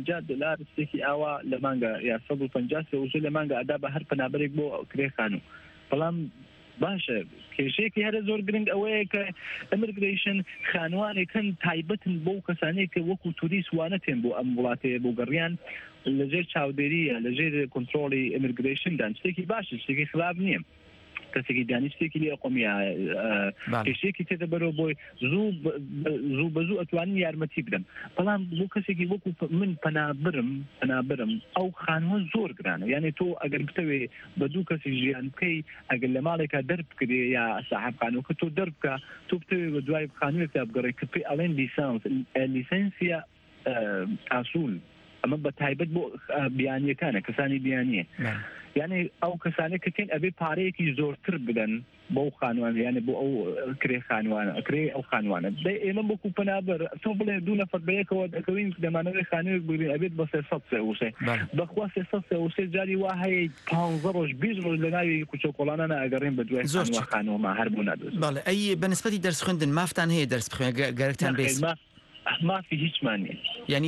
$150 شتێکی ئاوا لە مانگە یا 150 لە مانگە ئەدا بە هەر پەنابەرێک بۆ کرێ خانوو بەڵام باشە کێشەیەکی هەرە زۆر گرنگ ئەوەیە کە ئەمریگریشن خانوانێکن تایبەتن بۆ کەسانەیە کە وەکو توریست وانەتێن بۆ ئەم وڵاتەیە بۆ گەڕیان لەژێر چاودێریە لەژێر کۆنتڕۆڵی ئەمریگریشندان شتێکی باشە شتێکی خراپ نییە کەسێکی دانیشتێکی لێ قۆمیە کێشەیەکی تێدە بەرەوە بۆی زوو بەزوو ئەتوانین یارمەتی بدەم بەڵام بۆ کەسێکی وەکو من پەنابرم ئەو خانوە زۆر گرانە یعنی تۆ ئەگەر بتەوێ بە دوو کەسی ژیان بکەی ئەگەر لە ماڵێکا دەربکرێ یا ساحب خانووکە تۆ دەربکە تۆ بتەوێ بە دوای خانووێکتا بگەڕێ کە پێی ئەڵێن لیسەنسیە ئاسوول ئەمە بە تایبەت بۆ بیانیەکانە کەسانی بیانیە یعنی ئەو کەسانە کە تێن ئەبێ پارەیەکی زۆرتر بدەن بۆ خانوان یعنی بۆ ئەو کرێ خانوانە ئەکرێ ئەو خانوانە دەی ئێمە بۆکو پەنابەر تۆ بڵێ دوو نەفەر بەیەکەوە دەکەوین دەمانەوەی خانووێک بگرین ئەبێت بە 300 بەخوا 300 جاری وا هەیە 15 ڕۆژ 20 ڕۆژ لە ناوی کوچەکۆڵانە ئەگەڕێن بە دوای خانووەما هەر بوو نادۆست بەڵێ ئەی بەنسبەتی دەرس خوێندن مافتان هەیە دەرس بخوێن گەرەکتان بێت مافی هیچمانێ ینی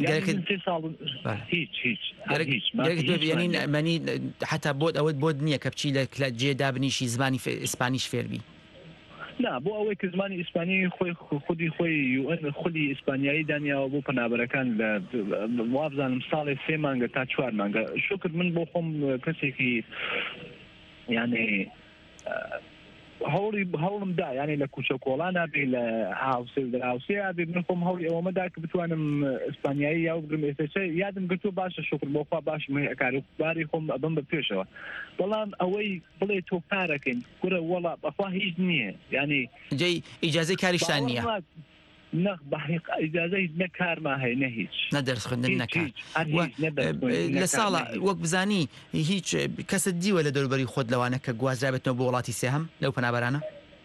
ینی حتا بۆت ئەوەت بۆت نییە کە بچی لە جێدابنیشی زمانی ئیسپانیش فێربی نا بۆ ئەوەی کە زمانی ئیسپانی خودی ئیسپانیایی دانیاوە بۆ پەنابەرەکان لە وابزانم ساڵێ 3 مانگە تا 4 مانگە شکر من بۆ خۆم کەسێکی یعنی هەوڵمدا یعنی لە کوچە کۆڵانە بێ لە هاوسەیە بێ من خۆم هەوڵی ئەوەمەدا کە بتوانم ئیسپانیایی یا بگرم ئێستا یادم گرتووە باشە شکر بۆخوا باشم کارباری خۆم ئەبم بە پێشەوە بەڵام ئەوەی بڵێ تۆ کارەکەین گورە وەڵا بەخوا هیچ نییە ینی جێی ئیجازەی کاریشتان نییە نەخ بەحقیق ئیجازەی نە کارما هەیە نە هیچ نە دەرس خوێندن نەکات لە ساڵە وەک بزانی هیچ کەست دیوە لە دەوروبەری خۆت لەوانە کە گوازرابێتەوە بۆ وڵاتی سێهەم لەو پەنابەرانە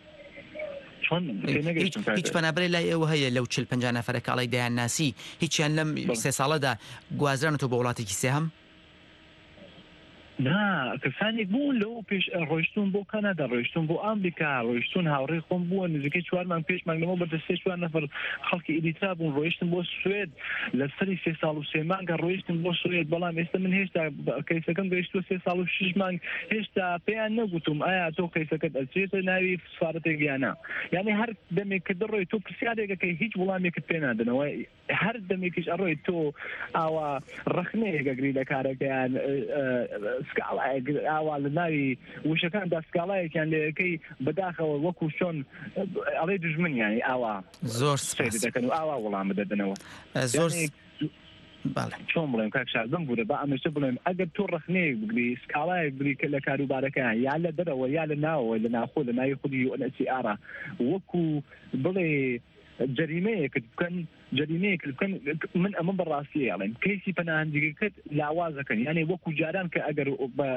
هیچ پەنابەری لای ئێوە هەیە لەو 40-50 نەفەرە کاڵی دەیان ناسی هیچیان لەم 3 ساڵەدا گوازرانەوە بۆ وڵاتێکی سێهەم نا کەسانێک بوون لەو پێش ڕۆیشتون بۆ کەنەدا ڕۆیشتون بۆ ئەمریکا ڕۆیشتون هاوڕێی خۆم بووە نزیکەی 4 مانگ پێشمانگەمەوە بەدەستێ 4 نەفەر خەڵکی ئیلیترا بوون ڕۆیشتن بۆ سوێد لە سەری 3 ساڵ و 3 مانگە ڕۆیشتن بۆ سوێد بەڵام ئێستا من هێشتا کەیسەکەم گەیشتووە 3 ساڵ و 6 مانگ هێشتا پێیان نەگوتم ئایا تۆ کەیسەکەت ئەچێتە ناوی سفارەتێک یانە یعنی هەر دەمێک کە دەڕۆی تۆ پرسیارێکەکەی هیچ وڵامێکت پێ نادنەوە هەر دەمێکیش ئەڕۆی تۆ ئاوا ڕخنەیەکەگری لە کارەکەیان سکاڵایەک ئاوا لە ناوی وشەکان دەستکاڵایەکیان لەکەی بەداخەوە وەکو چۆن ئەڵێ دژمنیانی ئاوا زۆر دەکەن و ئاوا وەڵام بدەدنەوە زۆر چۆن بڵێم کاکشار بم بووە بە ئەمەشە بڵێم ئەگەر تۆ ڕخنەیەک بگری سکاڵایەک بری کە لە کاروبارەکەیان یا لە دەرەوە یا لە ناوەوە لە ناخۆ لە ناوی خودی UNHCR وەکو بڵێ جەریمەیەکت بکەن جەریمەیەکت بکەن من ئەمە بەڕاستی ئەڵێم کەیسی پەناهەندگیەکەت لاوازەکەن یعنی وەکو جاران کە ئەگەر بە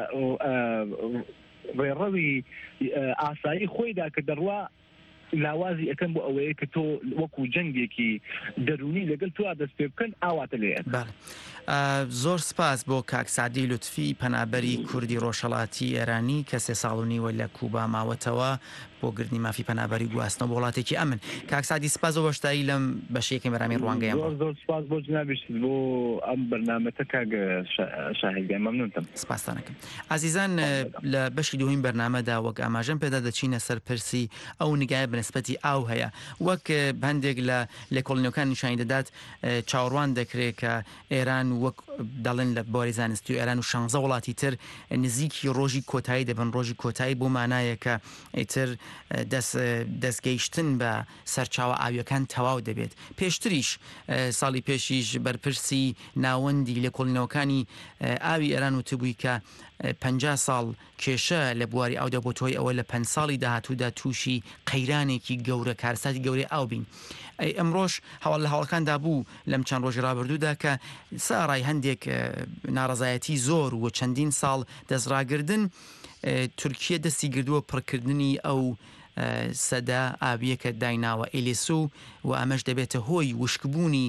ڕێڕەوی ئاسایی خۆیدا کە دەڕوا لاوازی ئەەکەم بۆ ئەوەیە کە تۆ وەکو جەنگێکی دەرونی لەگەڵ تو دەست پێ بکەن ئاواتە لێ زۆر سپاس بۆ کاک سعدی لوتفی پەنابەری کوردی ڕۆژهەڵاتی ئێرانی کە 3 ساڵ و نیوە لە کوبا ماوەتەوە بۆ گرنی مافی پەنابەری گواستنەوە بۆ وڵاتێکی ئەمن کاک سعدی سپاس بۆ بەشداری لەم بەشەیەکی بەرامی ڕوانگەیان زۆر سپاس بۆ جنابیشت بۆ ئەم بەرنامەتە کاک شاهیدگای مەمنونتم سپاسانەکەم عزیزان لە بەشی دووهەم بەرنامەدا وەک ئاماژەم پێدا دەچینە سەر پرسی ئەو نگایە بنسبەتی ئاو هەیە وەک هەندێک لە کۆڵینەکان نیشانی دەدات چاوەڕوان دەکرێت کە ئێران وەک دەڵێن لە بۆری زانستی و ئێران و 16 وڵاتی تر نزیکی ڕۆژی کۆتایی دەبن ڕۆژی کۆتایی بۆ مانایە کە ئیتر دەستگەیشتن بە سەرچاوە ئاویەکان تەواو دەبێت پێشتریش ساڵی پێشیش بەرپرسی ناوەندی لە کۆڵینەوەکانی ئاوی ئێران وتبووی کە 50 ساڵ کێشە لە بواری ئاودا بۆ تۆی ئەوە لە 5 ساڵی داهاتوودا تووشی قەیرانێکی گەورە کارساتی گەورەی ئاو بین ئەمڕۆژ هەواڵ لە هەوڵەکاندا بوو لەم چەند ڕۆژی ڕابردوودا کە ساڕای هەندێک ناڕەزایەتی زۆر و چەندین ساڵ دەستڕاگردن تورکیە دەستی کردووە پڕکردنی ئەو سەدا ئاویەکە دایناوە ئێلێسو و ئەمەش دەبێتە هۆی وشکبوونی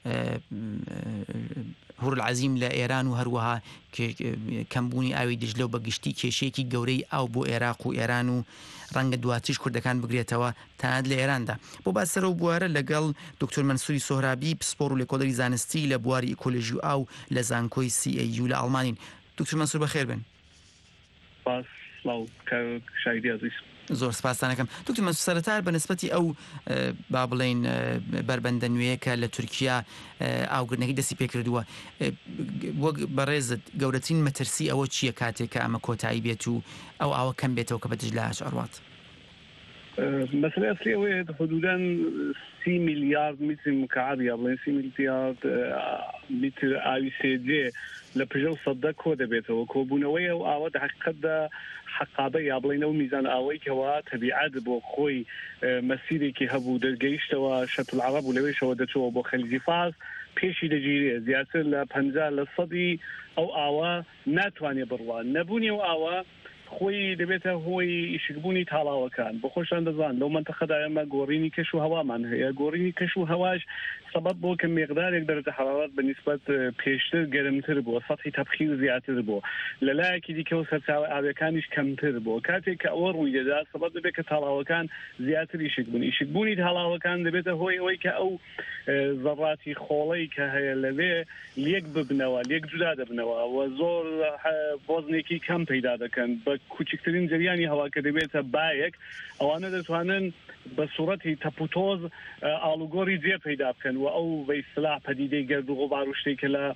هور العزیم لە ئێران و هەروەها کەمبوونی ئاوی دژلە و بەگشتی کێشەیەکی گەورەی ئاو بۆ عێراق و ئێران و ڕەنگە دواتیش کوردەکان بگرێتەوە تەنانەت لە ئێراندا بۆ باسەرە و بوارە لەگەڵ دکتۆر مەنسووری سۆهرابی پسپۆڕ و لێکۆڵەری زانستی لە بواری ئیکۆلۆژی و ئاو لە زانکۆی CAU لە ئەڵمانین دکتۆر مەنسوور بەخێر بن سڵاو شایدی عزیز زۆر سپاسانەکەم دکتۆر مەسعود سەرەتا بەنسبەتی ئەو با بڵێن بربەندە نوێیەکە لە تورکیا ئاوگرنەکەی دەستی پێکردووە وەک بەڕێزت گەورەترین مەترسی ئەوە چییە کاتێک کە ئەمە کۆتایی بێت و ئەو ئاوە کەم بێتەوە کە بەدژ لە ئاژەڕوات مەسەلەی ئەسڵی ئەوەیە حدوداً 30 میلیارد متر مکعب یا بڵێن 30 میلیارد متر ئاوی سێجێ لە پژە و سەدە کۆ دەبێتەوە کۆبوونەوەی ئەو ئاوە لە حقیقەتدا حقابە یا بڵێنەوە میزان ئاوەی کەوا تەبیعەت بۆ خۆی مەسیرێکی هەبوو دەرگەیشتەوە شەت العەرەب و لەوێشەوە دەچەوە بۆ خەلیجی فارس پێشی دەگیرێت زیاتر لە 50% ئەو ئاوە ناتوانێت بڕوان نەبوونی ئەو ئاوە خۆی دەبێتە هۆی ئیشکبوونی تاڵاوەکان بۆ خۆشان دەزان لەو منتەقەدا ئێمە گۆڕینی کەش و هەوامان هەیە گۆڕینی کەش و هەواش سەبەب بۆ کە مێقدارێک دەرەجە حرارەت بەنسبەت پێشتر گەرمتر بووە سەطحی تەبخیر زیاتر بووە لەلایەکی دیکەوە سەرچاوە ئاویەکانیش کەمتر بووە کاتێک کە ئەوە ڕووی دەدا سەبەب دەبێت کە تاڵاوەکان زیاتر ئیشکبوونی تاڵاوەکان دەبێتە هۆی ئەوەی کە ئەو زەڕاتی خۆڵەی کە هەیە لەوێ لێک ببنەوە لێک جودا دەبنەوە و زۆر بۆزنێکی کەم پەیدا دەکەن بە کوچکترین جریانی هەوا کە دەبێتە بایەک ئەوانە دەتوانن بە سوورەتی تەپوتۆز ئاڵوگۆڕی جێ پەیدا بکەن و ئەو بە ئیسلاح پەدیدەی گەرد و غوبار و شتێکە لە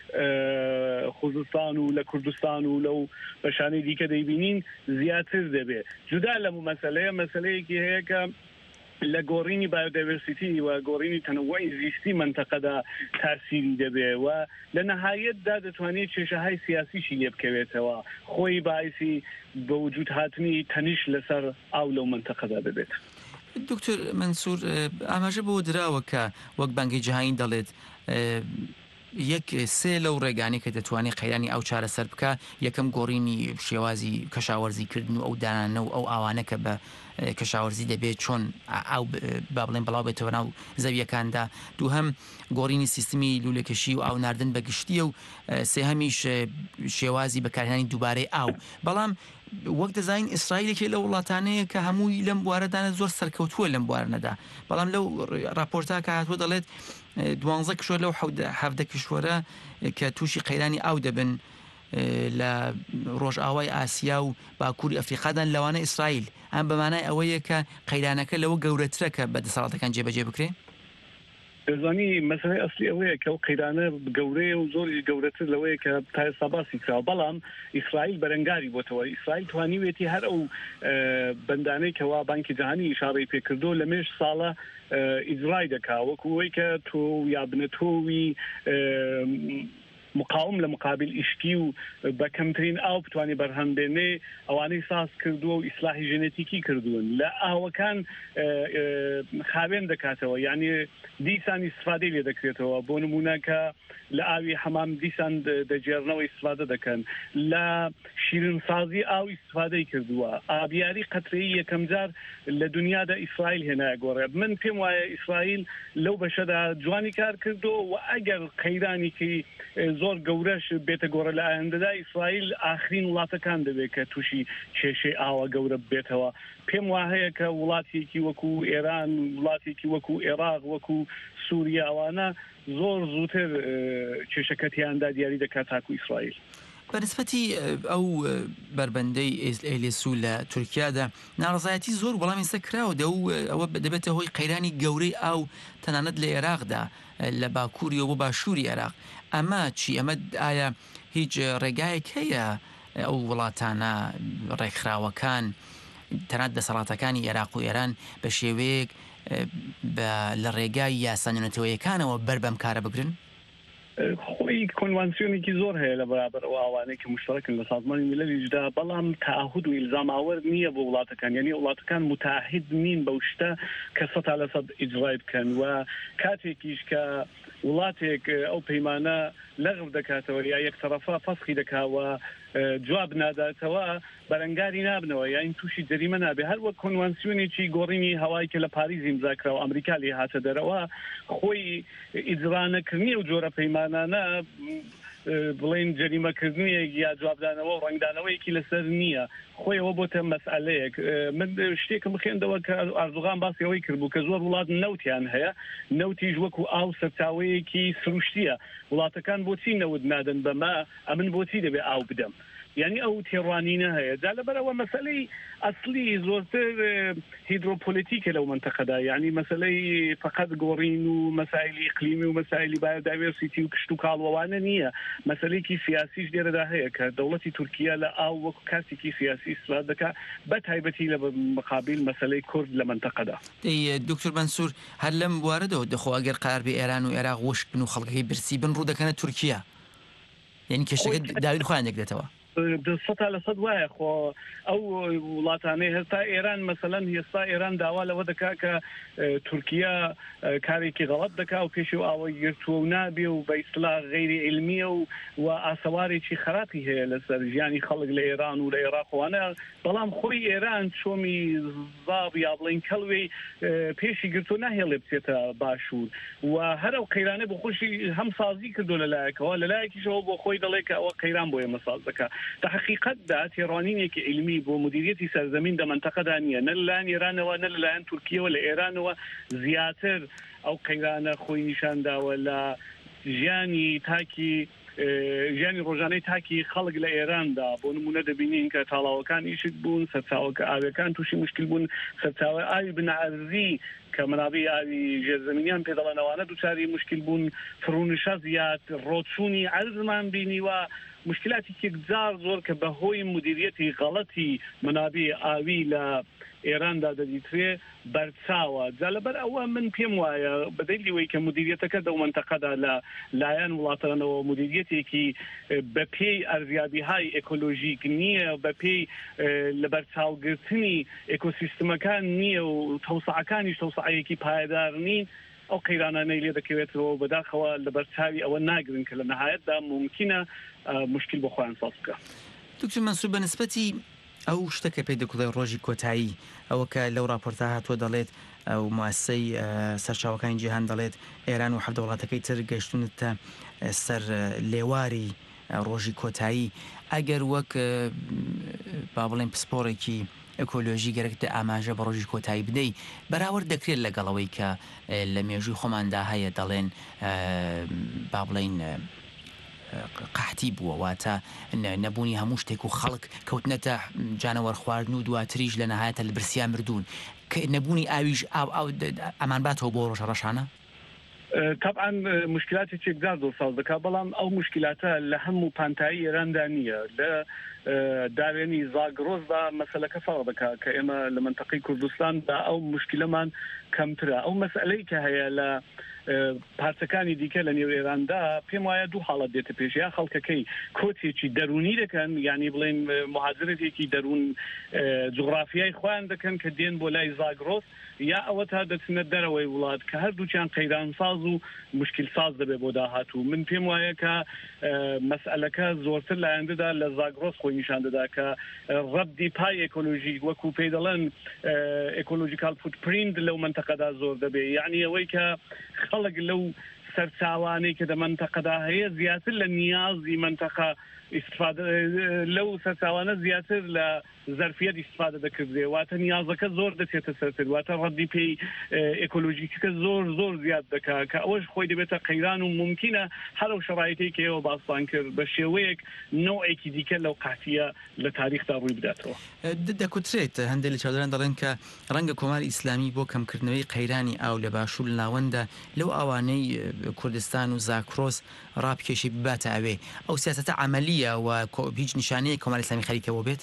خوزستان و لە کوردستان و لەو بەشانەی دیکە دەیبینین زیاتر دەبێت جودا لەم مەسەلەیەکی هەیە کە لە گۆڕینی بایۆدایڤرسیتی و گۆڕینی تەنەوعی زیستی منتەقەدا تاسیری دەبێت و لە نەهایەتدا دەتوانێت کێشەهای سیاسیشی لێ بکەوێتەوە خۆی باعثی بە وجود هاتنی تەنیش لەسەر ئاو لەو منتەقەدا دەبێت. دکتۆر منسوور ئاماژە بۆ دراوە کە وەک بانگی جیهانی دەڵێت یەک سێ لەو ڕێگانی کە دەتوانێت قەیرانی ئەو چارەسەر بکە یەکەم گۆڕینی شێوازی کەشاوەرزیکردن و ئەو دانانە و ئەو ئاوانە کە بە کەشاوەرزی دەبێت چۆن ئەو با بڵێن بەڵاو بێتەوە ناو زەویەکاندا دووهەم گۆڕینی سیستمی لولەکەشی و ئاو ناردن بەگشتیە و سێهەمیش شێوازی بەکارهێنانی دووبارەی ئاو بەڵام وەک دەزانین ئیسرائیلێکی لە وڵاتانەیە کە هەمووی لەم بوارەدانە زۆر سەرکەوتووە لەم بوارنەدا بەڵام لەو راپۆرتا کە هاتووە دەڵێت 12 کشوەر لەو 17 کشوەرە کە تووشی قەیرانی ئاو دەبن لە ڕۆژئاوای ئاسیا و باکووری ئەفریقادان لەوانە ئیسرائیل ئەم بەمانای ئەوەیە کە قەیرانەکە لەوە گەورەترە کە بەدەسەڵاتەکان جێبەجێ بکرێ دەزانی مەسەلەی ئەسلی ئەوەیە کە ئەو قەیرانە گەورەیە و زۆری گەورەتر لەوەیە کە تا ئێستا باسی کراوە بەڵام ئیسرائیل بەرەنگاری بۆتەوە ئیسرائیل توانیوێتی هەر ئەو بەندانەی کەوا بانکی جیهانی ئیشارەی پێکردو لە مێژ ساڵە ئیجرای دەکا وەکو ئەوەی کە تۆ یا بنەتۆوی مقاوم لە مقابل ئیشکی و بە کەمترین ئاو بتوانێت بەرهەمبێنێ ئەوانەی ساز کردووە و ئیسلاحی ژێنێتیکی کردوون لە ئاوەکان خاوێن دەکاتەوە یعنی دیسان ئیستفادەی لێ دەکرێتەوە بۆ نمونە کە لە ئاوی حەمام دیسان دەجێڕنەوە ئیستفادە دەکەن لە شیرینسازی ئاو ئیستفادەی کردووە ئابیاری قەترەیی یەکەم جار لە دنیادا ئیسرائیل هێنایە گۆڕێ من پێم وایە ئیسرائیل لەو بەشەدا جوانی کار کردو و ئەگەر قەیرانێکی زۆر گەورەش بێتە گۆڕە لە ئایندەدا ئیسرائیل ئاخرین وڵاتەکان دەبێت کە تووشی کێشەی ئاوە گەورە بێتەوە پێم وا هەیە کە وڵاتێکی وەکو ئێران وڵاتێکی وەکو عێراق وەکو سووریا ئەوانە زۆر زووتر کێشەکەتیاندا دیاری دەکات تاکو ئیسرائیل بەنسبەتی ئەو بربەندەی ئێلێسو لە تورکیادا ناڕزایەتی زۆر وەڵامی سەر کراوە ئەوە دەبێتە هۆی قەیرانی گەورەی ئاو تەنانەت لە عێراقدا لە باکووریەوە بۆ باشووری عێراق ئەمە چی ئەمە ئایا هیچ ڕێگایەک هەیە ئەو وڵاتانە ڕێکخراوەکان تەنانەت دەسەڵاتەکانی عێراق و ئێران بە شێوەیەک لە ڕێگای یاسانیونەتەوەیەکانەوە بەربەم کارە بگرن خۆی کۆنوانسیۆنێکی زۆر هەیە لە بەرابەر ئەو ئاوانەی کە مشتەرەکن لە سازمانی ملەلیشدا بەڵام تەعهود و ئیلزام ئاوەر نییە بۆ وڵاتەکان یعنی وڵاتەکان متعهد نین بەو شتە کە 100% ئیجرای بکەن و کاتێکیش کە وڵاتێک ئەو پەیمانە لەغو دەکاتەوە یا یەکتەرەفا فەسخی دەکاوە جواب ناداتەوە بەرەنگاری نابنەوە یان تووشی جەریمە نابێ هەر وەک کۆنوانسیۆنێکی گۆڕینی هەوای کە لە پاریز ئیمزاکراوە ئەمریکا لێ هاتە دەرەوە خۆی ئیجرانەکردنی و جۆرە پەیمانانە بڵێن جەریمەکردنیەک یا جوابدانەوە و ڕنگدانەوەیەکی لەسەر نییە خۆیەوە بۆتە مەسئلەیەک من شتێکم بخێندەوە کە ئاردوغان باسی ئەوەی کردبوو کە زۆر وڵات نەوتیان هەیە نەوتیش وەکو ئاو سەرچاوەیەکی سروشتیە وڵاتەکان بۆچی نەوت نادەن بەما ئەمن بۆچی دەبێ ئاو بدەم یعنی ئەو تێڕوانینە هەیە جا لەبەرەوە مەسلەی ئەسلی زۆرتر هیدرۆپۆلیتیکە لەو منتەقەدا یعنی مەسلەی فقط گۆڕین و مەسایلی ئیقلیمی و مەسایلی بایۆدایڤرسیتی و کشت و کاڵوەوانە نییە مەسلەیەکی سیاسیش دێرەدا هەیە کە دەوڵەتی تورکیا لە ئاو وەکو کارتێکی سیاسی استفادە دەکات بە تایبەتی لە مقابل مەسلەی کورد لە منتەقەدا. دکتۆر بەنسوور هەر لەم بوارەدەوە دەخۆ ئەگەر قرار بێ ئێران و عێراق وشک بن و خەڵکەکەی برسی بن ڕوو دەکەنە تورکیا یعنی کێشەکە داوی خۆیان دەکرێتەوە. 100% وایە خۆ ئەو وڵاتانەی هەستا ئێران مەسەلەن هێستا ئێران داوا لەوە دەکا کە تورکیا کارێکی غەڵەت دەکا و پێش و ئاوەی گرتووە و نابێ و بە ئیسلا غەیری علمیە و ئاسەوارێکی خراپی هەیە لەسەر ژیانی خەڵک لە ئێران و لە عێراقوانە بەڵام خۆی ئێران چۆمی زاب یا بڵین کەڵوێی پێشی گرتو ناهێڵێ بچێتە باشوور و هەرو قەیرانە بۆ خۆشی هەم سازی کردو لەلایەکەوە لەلایەکیشەوە بۆ خۆی دەڵێ کە ئەوە قەیران بۆ ئێمە ساز دەکات. تحقیقەتدا تێڕوانینێکی علمی بۆ مدیریەتی سەرزەمین لە منتەقەدا نییە نە لەلایەن ئێرانەوە نە لەلایەن تورکیەوە لە ئێرانەوە زیاتر ئەو قەیرانە خۆی نیشانداوە لە ژیانی تاکی ژیانی ڕۆژانەی تاکی خەڵک لە ئێراندا بۆ نمونە دەبینین کە تاڵاوەکان ئیشک بوون سەرچاوەکە ئاوەکان تووشی مشکل بوون سەرچاوی ئاوی بنەعەرزی کە منابی ئاوی ژێرزەمینیان پێدەڵێنەوانە دووچاری مشکل بوون فرونشە زیاد ڕۆچوونی عەرزمان بینیوە مشکلاتی یەکجار زۆر کە بەهۆی مدیریەتی غەڵەتی منابی ئاوی لە ئێراندا دەدیترێ بەرچاوە جا لەبەر ئەوە من پێم وایە بەدەیلیەوەی کە مدیریەتەکە دەو منتەقەدا لە لایەن وڵاتانەوە مدیریەتێکی بە پێی ئەرزیابیهای ئێکۆلۆژیک نییە بە پێی لە بەرچاوگرتنی ئێکۆسیستمەکان نییە و تەوسعەکانیش تەوسعەیەکی پایدار نین ئەو قەیرانانەی لێ دەکەوێتەوە بەداخەوە لە بەرچاوی ئەوە ناگرن کە لە نەهایەتدا ممکنە مشکل بۆ خۆیان ساز بکە. دکتۆر مەنسوور بەنسبەتی ئەو شتەکە پێی دەکوڵێ ڕۆژی کۆتایی ئەوە کە لەو راپۆرتا هاتووە دەڵێت ئەو مواسسەی سەرچاوەکانی جیهان دەڵێت ئێران و هەفتە وڵاتەکەی تر گەشتونتە سەر لێواری ڕۆژی کۆتایی ئەگەر وەک با بڵێن پسپۆڕێکی ئەکۆلۆژی گەرەکتە ئاماژە بە ڕۆژی کۆتایی بدەی بەراورد دەکرێت لەگەڵەوەی کە لە مێژووی خۆماندا هەیە دەڵێن با بڵێن قحتی بووە واتە نەبوونی هەموو شتێک و خەڵک کەوتنەتە جانەوەر خواردن و دواتریش لە نەهایەتە لە برسیان مردوون کە نەبوونی ئاویش ئەمان باتەوە بۆ ڕۆژە ڕەشانە. طبعا مشکلاتی چێکدار دۆ ساز دەکات بەڵام ئەو مشکلاتە لە هەموو پانتایی ئێراندا نییە لە داوێنی زاگرۆزدا مەسەلەکە فاڵ دەکات کە ئێمە لە منتەقەی کوردستاندا ئەو مشکلەمان کەمترە ئەو مەسئلەی کە هەیە لە پارچەکانی دیکە لە نێو ئێراندا پێم وایە دوو حاڵەت دێتە پێش یا خەڵکەکەی کۆچێکی دەرونی دەکەن یعنی بڵێن مهاجرەتێکی دەرون جوغرافیای خۆیان دەکەن کە دێن بۆ لای زاگرۆس یا ئەوە تا دەچنە دەرەوەی وڵات کە هەردووچیان قەیران ساز و مشکل ساز دەبێت بۆ داهاتوو من پێم وایە کە مەسئلەکە زۆرتر لە ئایندەدا لە زاگرۆس خۆی نیشان دەدا کە ڕەبدی پای ئێکۆلۆژیک وەکو پێی دەڵێن ئێکۆلۆژیکال فوتپرینت لەو منتەقەدا زۆر دەبێت یعنی ئەوەی کە خەڵک لەو سەرچاوانەی کە لە منتەقەدا هەیە زیاتر لە نیازی منتەقە استفاده لەو سەرچاوانە زیاتر لە زەرفیەت استفاده دەکردێ واتە نیازەکە زۆر دەچێتە سەرتر واتە ڕەدی پێی ئێکۆلۆژیکەکە زۆر زیاد دەکات کە ئەوەش خۆی دەبێتە قەیران و ممکنە هەرو شەڕایەتی کە ئێوە باسان کرد بە شێوەیەک نوعێکی دیکە لەو قاتیە لە تاریخدا ڕووی بداتەوە. دەکوترێت هەندێک لە چاودێران دەڵێن کە ڕەنگە کۆماری ئیسلامی بۆ کەمکردنەوەی قەیرانی ئاو لە باشوور ناوەندە لەو ئاوانەی کوردستان و زاکرۆس ڕابکێشی بباتە ئەوێ ئەو سیاسەتە عملیە و هیچ نیشانەیە کۆماری ئیسلامی خەریکەوە بێت.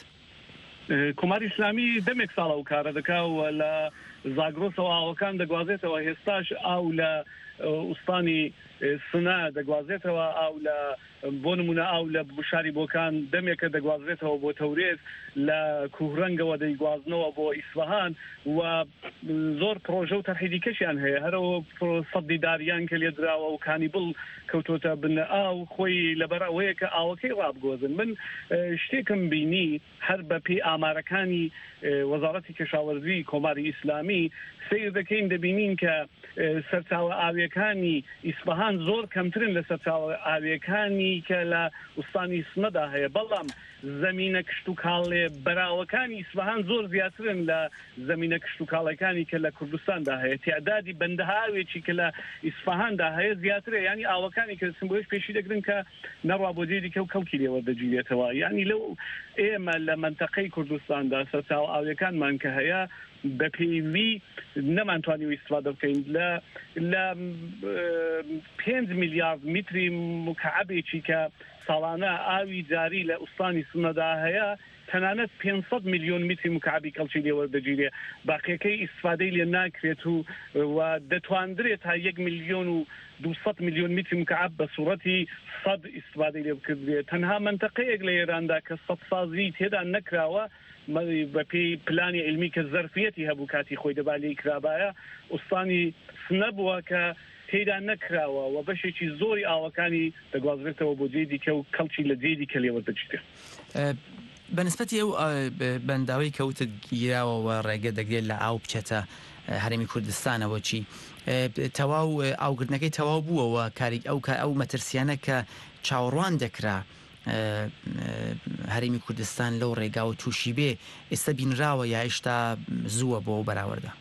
کۆماری ئیسلامی دەمێک ساڵە و کارە دەکاوە لە زاگرۆسەوە ئاوەکان دەگوازێتەوە هێستاش ئاو لە ئوستانی سنا دەگوازێتەوە ئاو لە بۆ نمونە ئاو لە بشاری بۆکان دەمێکە دەگوازێتەوە بۆ تەورێت لە کوهڕەنگەوە دەیگوازنەوە بۆ ئیسفەهان و زۆر پرۆژە و تەرحیدیکەشیان هەیە هەرەوە سەدی داریان کە لێ دراوە و کانیبڵ کەوتۆتە بنە ئاو خۆی لەبەر ئەوەیە کە ئاوەکەی ڕابگۆزن من شتێکم بینی هەر بە پێی ئامارەکانی وەزارەتی کەشاوەرزی کۆماری ئیسلامی سیر دەکەین دەبینین کە سەرچاوە ئاوێک ئاویەکانی ئیسفەهان زۆر کەمترن لە سەرچاوە ئاویەکانی کە لە وستانی سمەدا هەیە بەڵام زەمینە کشت و کاڵێ بەراوەکانی ئیسفەهان زۆر زیاترن لە زەمینە کشت و کاڵەکانی کە لە کوردستاندا هەیە تعدادی بەندەهاوێکی کە لە ئیسفەهاندا هەیە زیاترە ینی ئاوەکانی کە سمبۆیش پێشی دەگرن کە نەڕوا بۆ جێ دیکە و کەڵکی لێوە دەگیرێتەوە ینی لەو ئێمە لە منتەقەی کوردستاندا سەرچاو ئاویەکانمان کە هەیە بە پێوی نەمانتوانی و ئیسفادە بکەین لە 5 میلیارد میتری مکعبێکی کە ساڵانە ئاوی جاری لە ئوستانی سمەدا هەیە تەنانەت 500 میلیۆن میتری مکعبی کەڵکی لێوە دەگیرێ باقیەکەی ئیسفادەی لێ ناکرێت و دەتواندرێت تا 1 میلیۆن و 200 میلیۆن میتری مکعب بە سوورەتی 100 ئیسفادەی لێ بکردێت تەنها منتەقەیەک لە ئێراندا کە سەدسازی تێدا نەکراوە بە پێی پلانی علمی کە زەرفیەتی هەبوو کاتی خۆی دەبا لێی کرابایە ئوستانی سنە بووە کە تێدا نەکراوە و بەشێکی زۆری ئاوەکانی دەگوازرێتەوە بۆ جێ دیکە و کەڵکی لە جێ دیکە لێوە دەچێت. بەنسبەتی ئەو بەنداوی کەوتت گیراوەوە ڕێگە دەگرێت لە ئاو بچێتە هەرێمی کوردستانەوە چی تەواو ئاوگرتنەکەی تەواو بووەوە کاری ئەو مەترسیانە کە چاوەڕوان دەکرا هەرێمی کوردستان لەو ڕێگا و تووشی بێ ئێستا بینراوە یا هێشتا زووە بۆ بەراوردە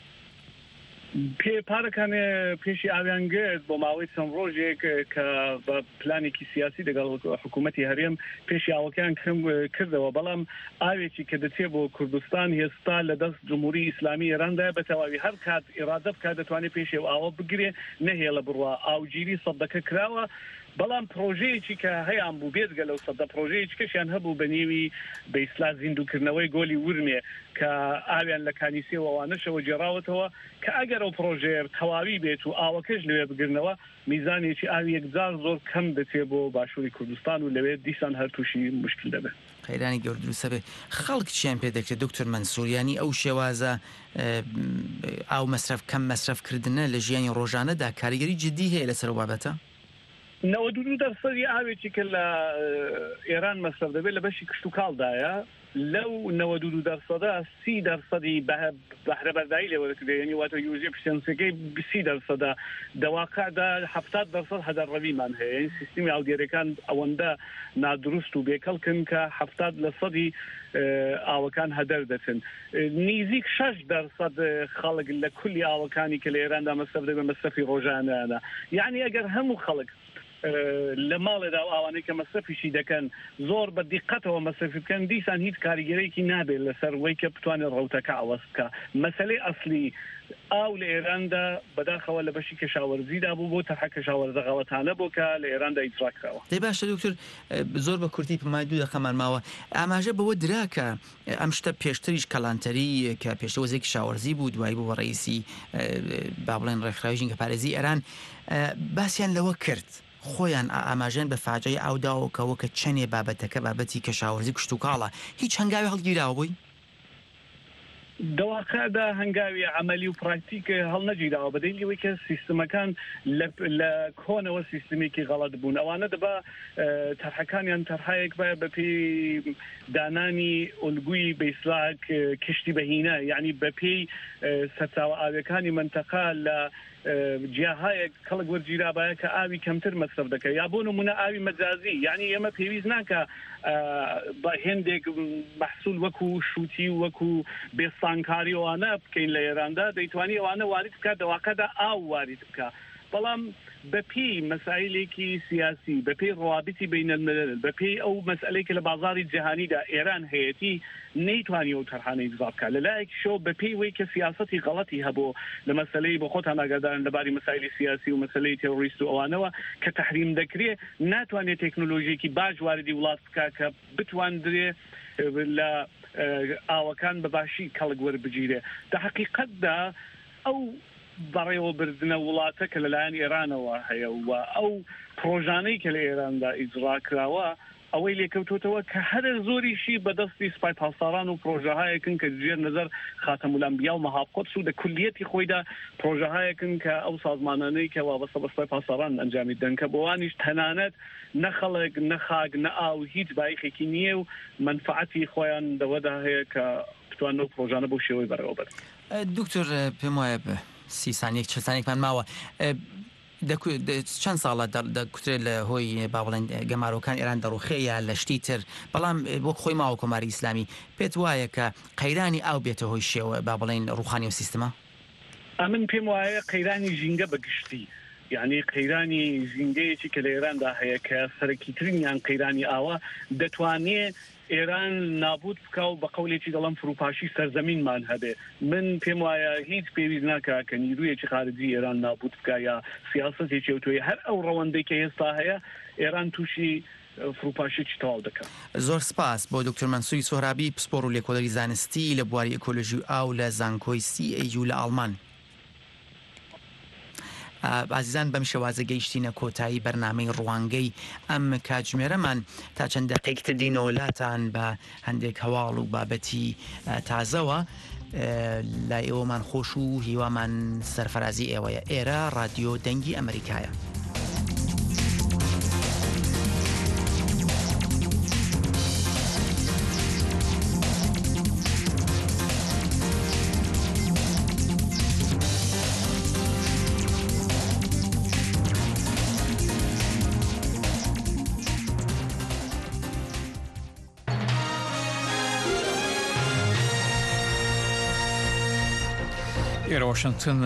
پارەکانێ پێشی ئاویانگرت بۆ ماوەی چەند ڕۆژێک کە بە پلانێکی سیاسی لەگەڵ حکوومەتی هەرێم پێشی ئاوەکان کردەوە بەڵام ئاوێکی کە دەچێت بۆ کوردستان هێستا لە دەست جمهوری ئیسلامی ئێراندا بە تەواوی هەر کات ئێرادە بکات دەتوانێت پێشێ و ئاوە بگرێ نەهێڵە بڕوا ئاوگیری سەدەکە کراوە بەڵام پرۆژەیەکی کە هەیان بوو بێتگە لەو سەدە پرۆژەیەکی کەشیان هەبوو بە نێوی بە ئیسلا زیندوکردنەوەی گۆلی ورمێ کە ئاویان لە کانیسیەوە ئەوانەشەوە جێراوەتەوە کە ئەگەر ئەو پرۆژێر تەواوی بێت و ئاوەکەش لەوێ بگرنەوە میزانێکی ئاوی یەکجار زۆر کەم دەچێت بۆ باشووری کوردستان و لەوێ دیسان هەر تووشی مشکل دەبێت. خەیرانی گەور دروستە بێ خەڵک چیان پێ دەکرێت دکتۆر مەنسووریانی ئەو شێوازە ئاو مەصرف کەم مەصرفکردنە لە ژیانی ڕۆژانەدا کاریگەری جدی هەیە لەسەر بابەتە 92% ئاوێکی کە لە ئێران مەصرف دەبێت لە بەشی کشت و کاڵدایە لەو 92% 30% بەهرەبەردایی لێوەدەکرێت واتە یوزی پرسیانسەکەی 30% دەواقعدا 70% هەدەرڕەویمان هەیە سیستمی ئاودێرەکان ئەوەندە نادروست و بێکەڵکن کە 70% ئاوەکان هەدەر دەچن نزیک 6% خەڵک لە کولی ئاوەکانی کە لە ئێراندا مەصرف دەبێت مەصرفی ڕۆژانەیانە یعنی ئەگەر هەموو خەڵک لە ماڵێدا و ئەوانەی کە مەصرفیشی دەکەن زۆر بە دیقەتەوە مەصرفی بکەن دیسان هیچ کاریگەرێکی نابێت لەسەر وەی کە بتوانێت ڕەوتەکە ئەوەست بکە مەسەلەی ئەسلی ئاو لە ئێراندا بەداخەوە لە بەشی کەشاوەرزیدا بوو بۆ تەرحە کەشاوەرزە غەڵەتانە بۆ کە لە ئێراندا ئیجرا کراوە. دەی باشە دکتۆر زۆر بە کورتی پمای دوو دەقەمان ماوە ئاماژە بەوە دراکە ئەم شتە پێشتریش کەلانتەری کە پێشتە وەزێکی کشاوەرزی بوو دوای بوو بە ڕئیسی با بڵێن ڕێکخراوی ژینگە پارێزی ئێران باسییان لەوە کرد خۆیان ئاماژێن بە فاجای ئاوداوەکەوە کە چەندێ بابەتەکە بابەتی کەشاوەرزی کشت و کاڵە هیچ هەنگاوی هەڵگیراوە بووی دەواقعدا هەنگاوی عملی و پراکتیک هەڵنەگیراوە بەدەیلەوەی کە سیستمەکان لە کۆنەوە سیستمێکی غەڵەت بوون ئەوانە دەبا تەرحەکانیان تەرحایەک بە بەپێی دانانی ئۆلگوی بەیسلاک کشتی بەهینە یعنی بەپێی سەرچاوە ئاویەکانی منتەقە لە جیاهایەک کەڵک وەرگیرابایە کە ئاوی کەمتر مەصرف دەکەی یا بۆ نمونە ئاوی مەجازی یعنی ئێمە پێویست ناکە بە هێندێک مەحسوول وەکو شووتی وەکو بێستانکاری ئەوانە بکەین لە ئێراندا دەیتوانی ئەوانە وارد بکات دەواقعدا ئاو وارد بکە بەڵام بەپی مەسائلێکی سیاسی بەپی ڕوابطی بین الملل بەپی ئەو مەسئلەی کە لە بازاری جیهانیدا ئێران هەیەتی نەیتوانی ئەو تەرحانەی ئیجرا بکات لەلایەکی شەو بەپی وەی کە سیاسەتی غەڵەتی هەبوو لە مەسئلەی بۆ خۆتان ئاگادارن لەباری مەسائلی سیاسی و مەسئلەی تێڕۆریست و ئەوانەوە کە تەحریم دەکرێت ناتوانێت تێکنۆلۆژیەکی باش واردی وڵات بکات کە بتواندرێ لە ئاوەکان بەباشی کەڵک وەربگیرێ لە حەقیقەتدا ئەو بەڕێوەبردنە وڵاتە کە لەلایەن ئێرانەوە هەیە و ئەو پرۆژانەی کە لە ئێراندا ئیجرا کراوە ئەوەی لێکەوتوتەوە کە هەر زۆریشی بەدەستی سپای پاسداران و پرۆژەهایەکن کە جێر نەزەر خاتەمولەنبیا و مەهاب قودس و لە کولیەتی خۆیدا پرۆژەهایەکن کە ئەو سازمانانەی کە وابەستە بە سپای پاسداران ئەنجامی دەن کە بۆوانیش تەنانەت نەخەڵک نەخاک نەئاو هیچ بایخێکی نییە و منفعەتی خۆیان دەوەدا هەیە کە بتوانن ئەو پرۆژانە بۆ شێوەی بەڕێوەبەر. دکتۆر پێم وایە 30 سانیەک 40 سانێکمان ماوە چەند ساڵە دەکوترێت لە هۆی با بڵێن گەمارۆکان ئێران دەڕوخەیە لە شتی تر بەڵام بۆ خۆی ماوە کۆماری ئیسلامی پێت وایە کە قەیرانی ئاو بێتە هۆی شێوە با بڵێن ڕوخانی و سیستەمە ئەمن پێم وایە قەیرانی ژینگە بەگشتی یعنی قەیرانی ژینگەیەکی کە لە ئێراندا هەیە کە سەرەکیترینیان قەیرانی ئاوە دەتوانێت ئێران نابود بکە و بە قەولێکی دەڵم فروپاشی سەرزەمینمان هەبێ من پێم وایە هیچ پێویست ناکە کە نیرویەکی خارجی ئێران نابود بکە یا سیاسەتێکی ئەوتۆی هەر ئەو ڕەوەندەی کە ئێستا هەیە ئێران تووشی فروپاشێکی تەواو دەکات. زۆر سپاس بۆ دکتۆر مەنسووری سۆهرابی پسپۆر و لێکۆڵەری زانستی لە بواری ئەکۆلۆژی و ئاو لە زانکۆی CAU لە ئاڵمان. ئازیزان بەم شێوازە گەیشتینە کۆتایی بەرنامەی ڕوانگەی ئەم کاتژمێرەمان تا چەند دقیقتر دینەوەلاتان بە هەندێک هەواڵ و بابەتی تازەوە لای ئێوەمان خۆش و هیوامان سەرفەرازی ئێوەیە ئێرە ڕادیۆ دەنگی ئەمریکایە. Washington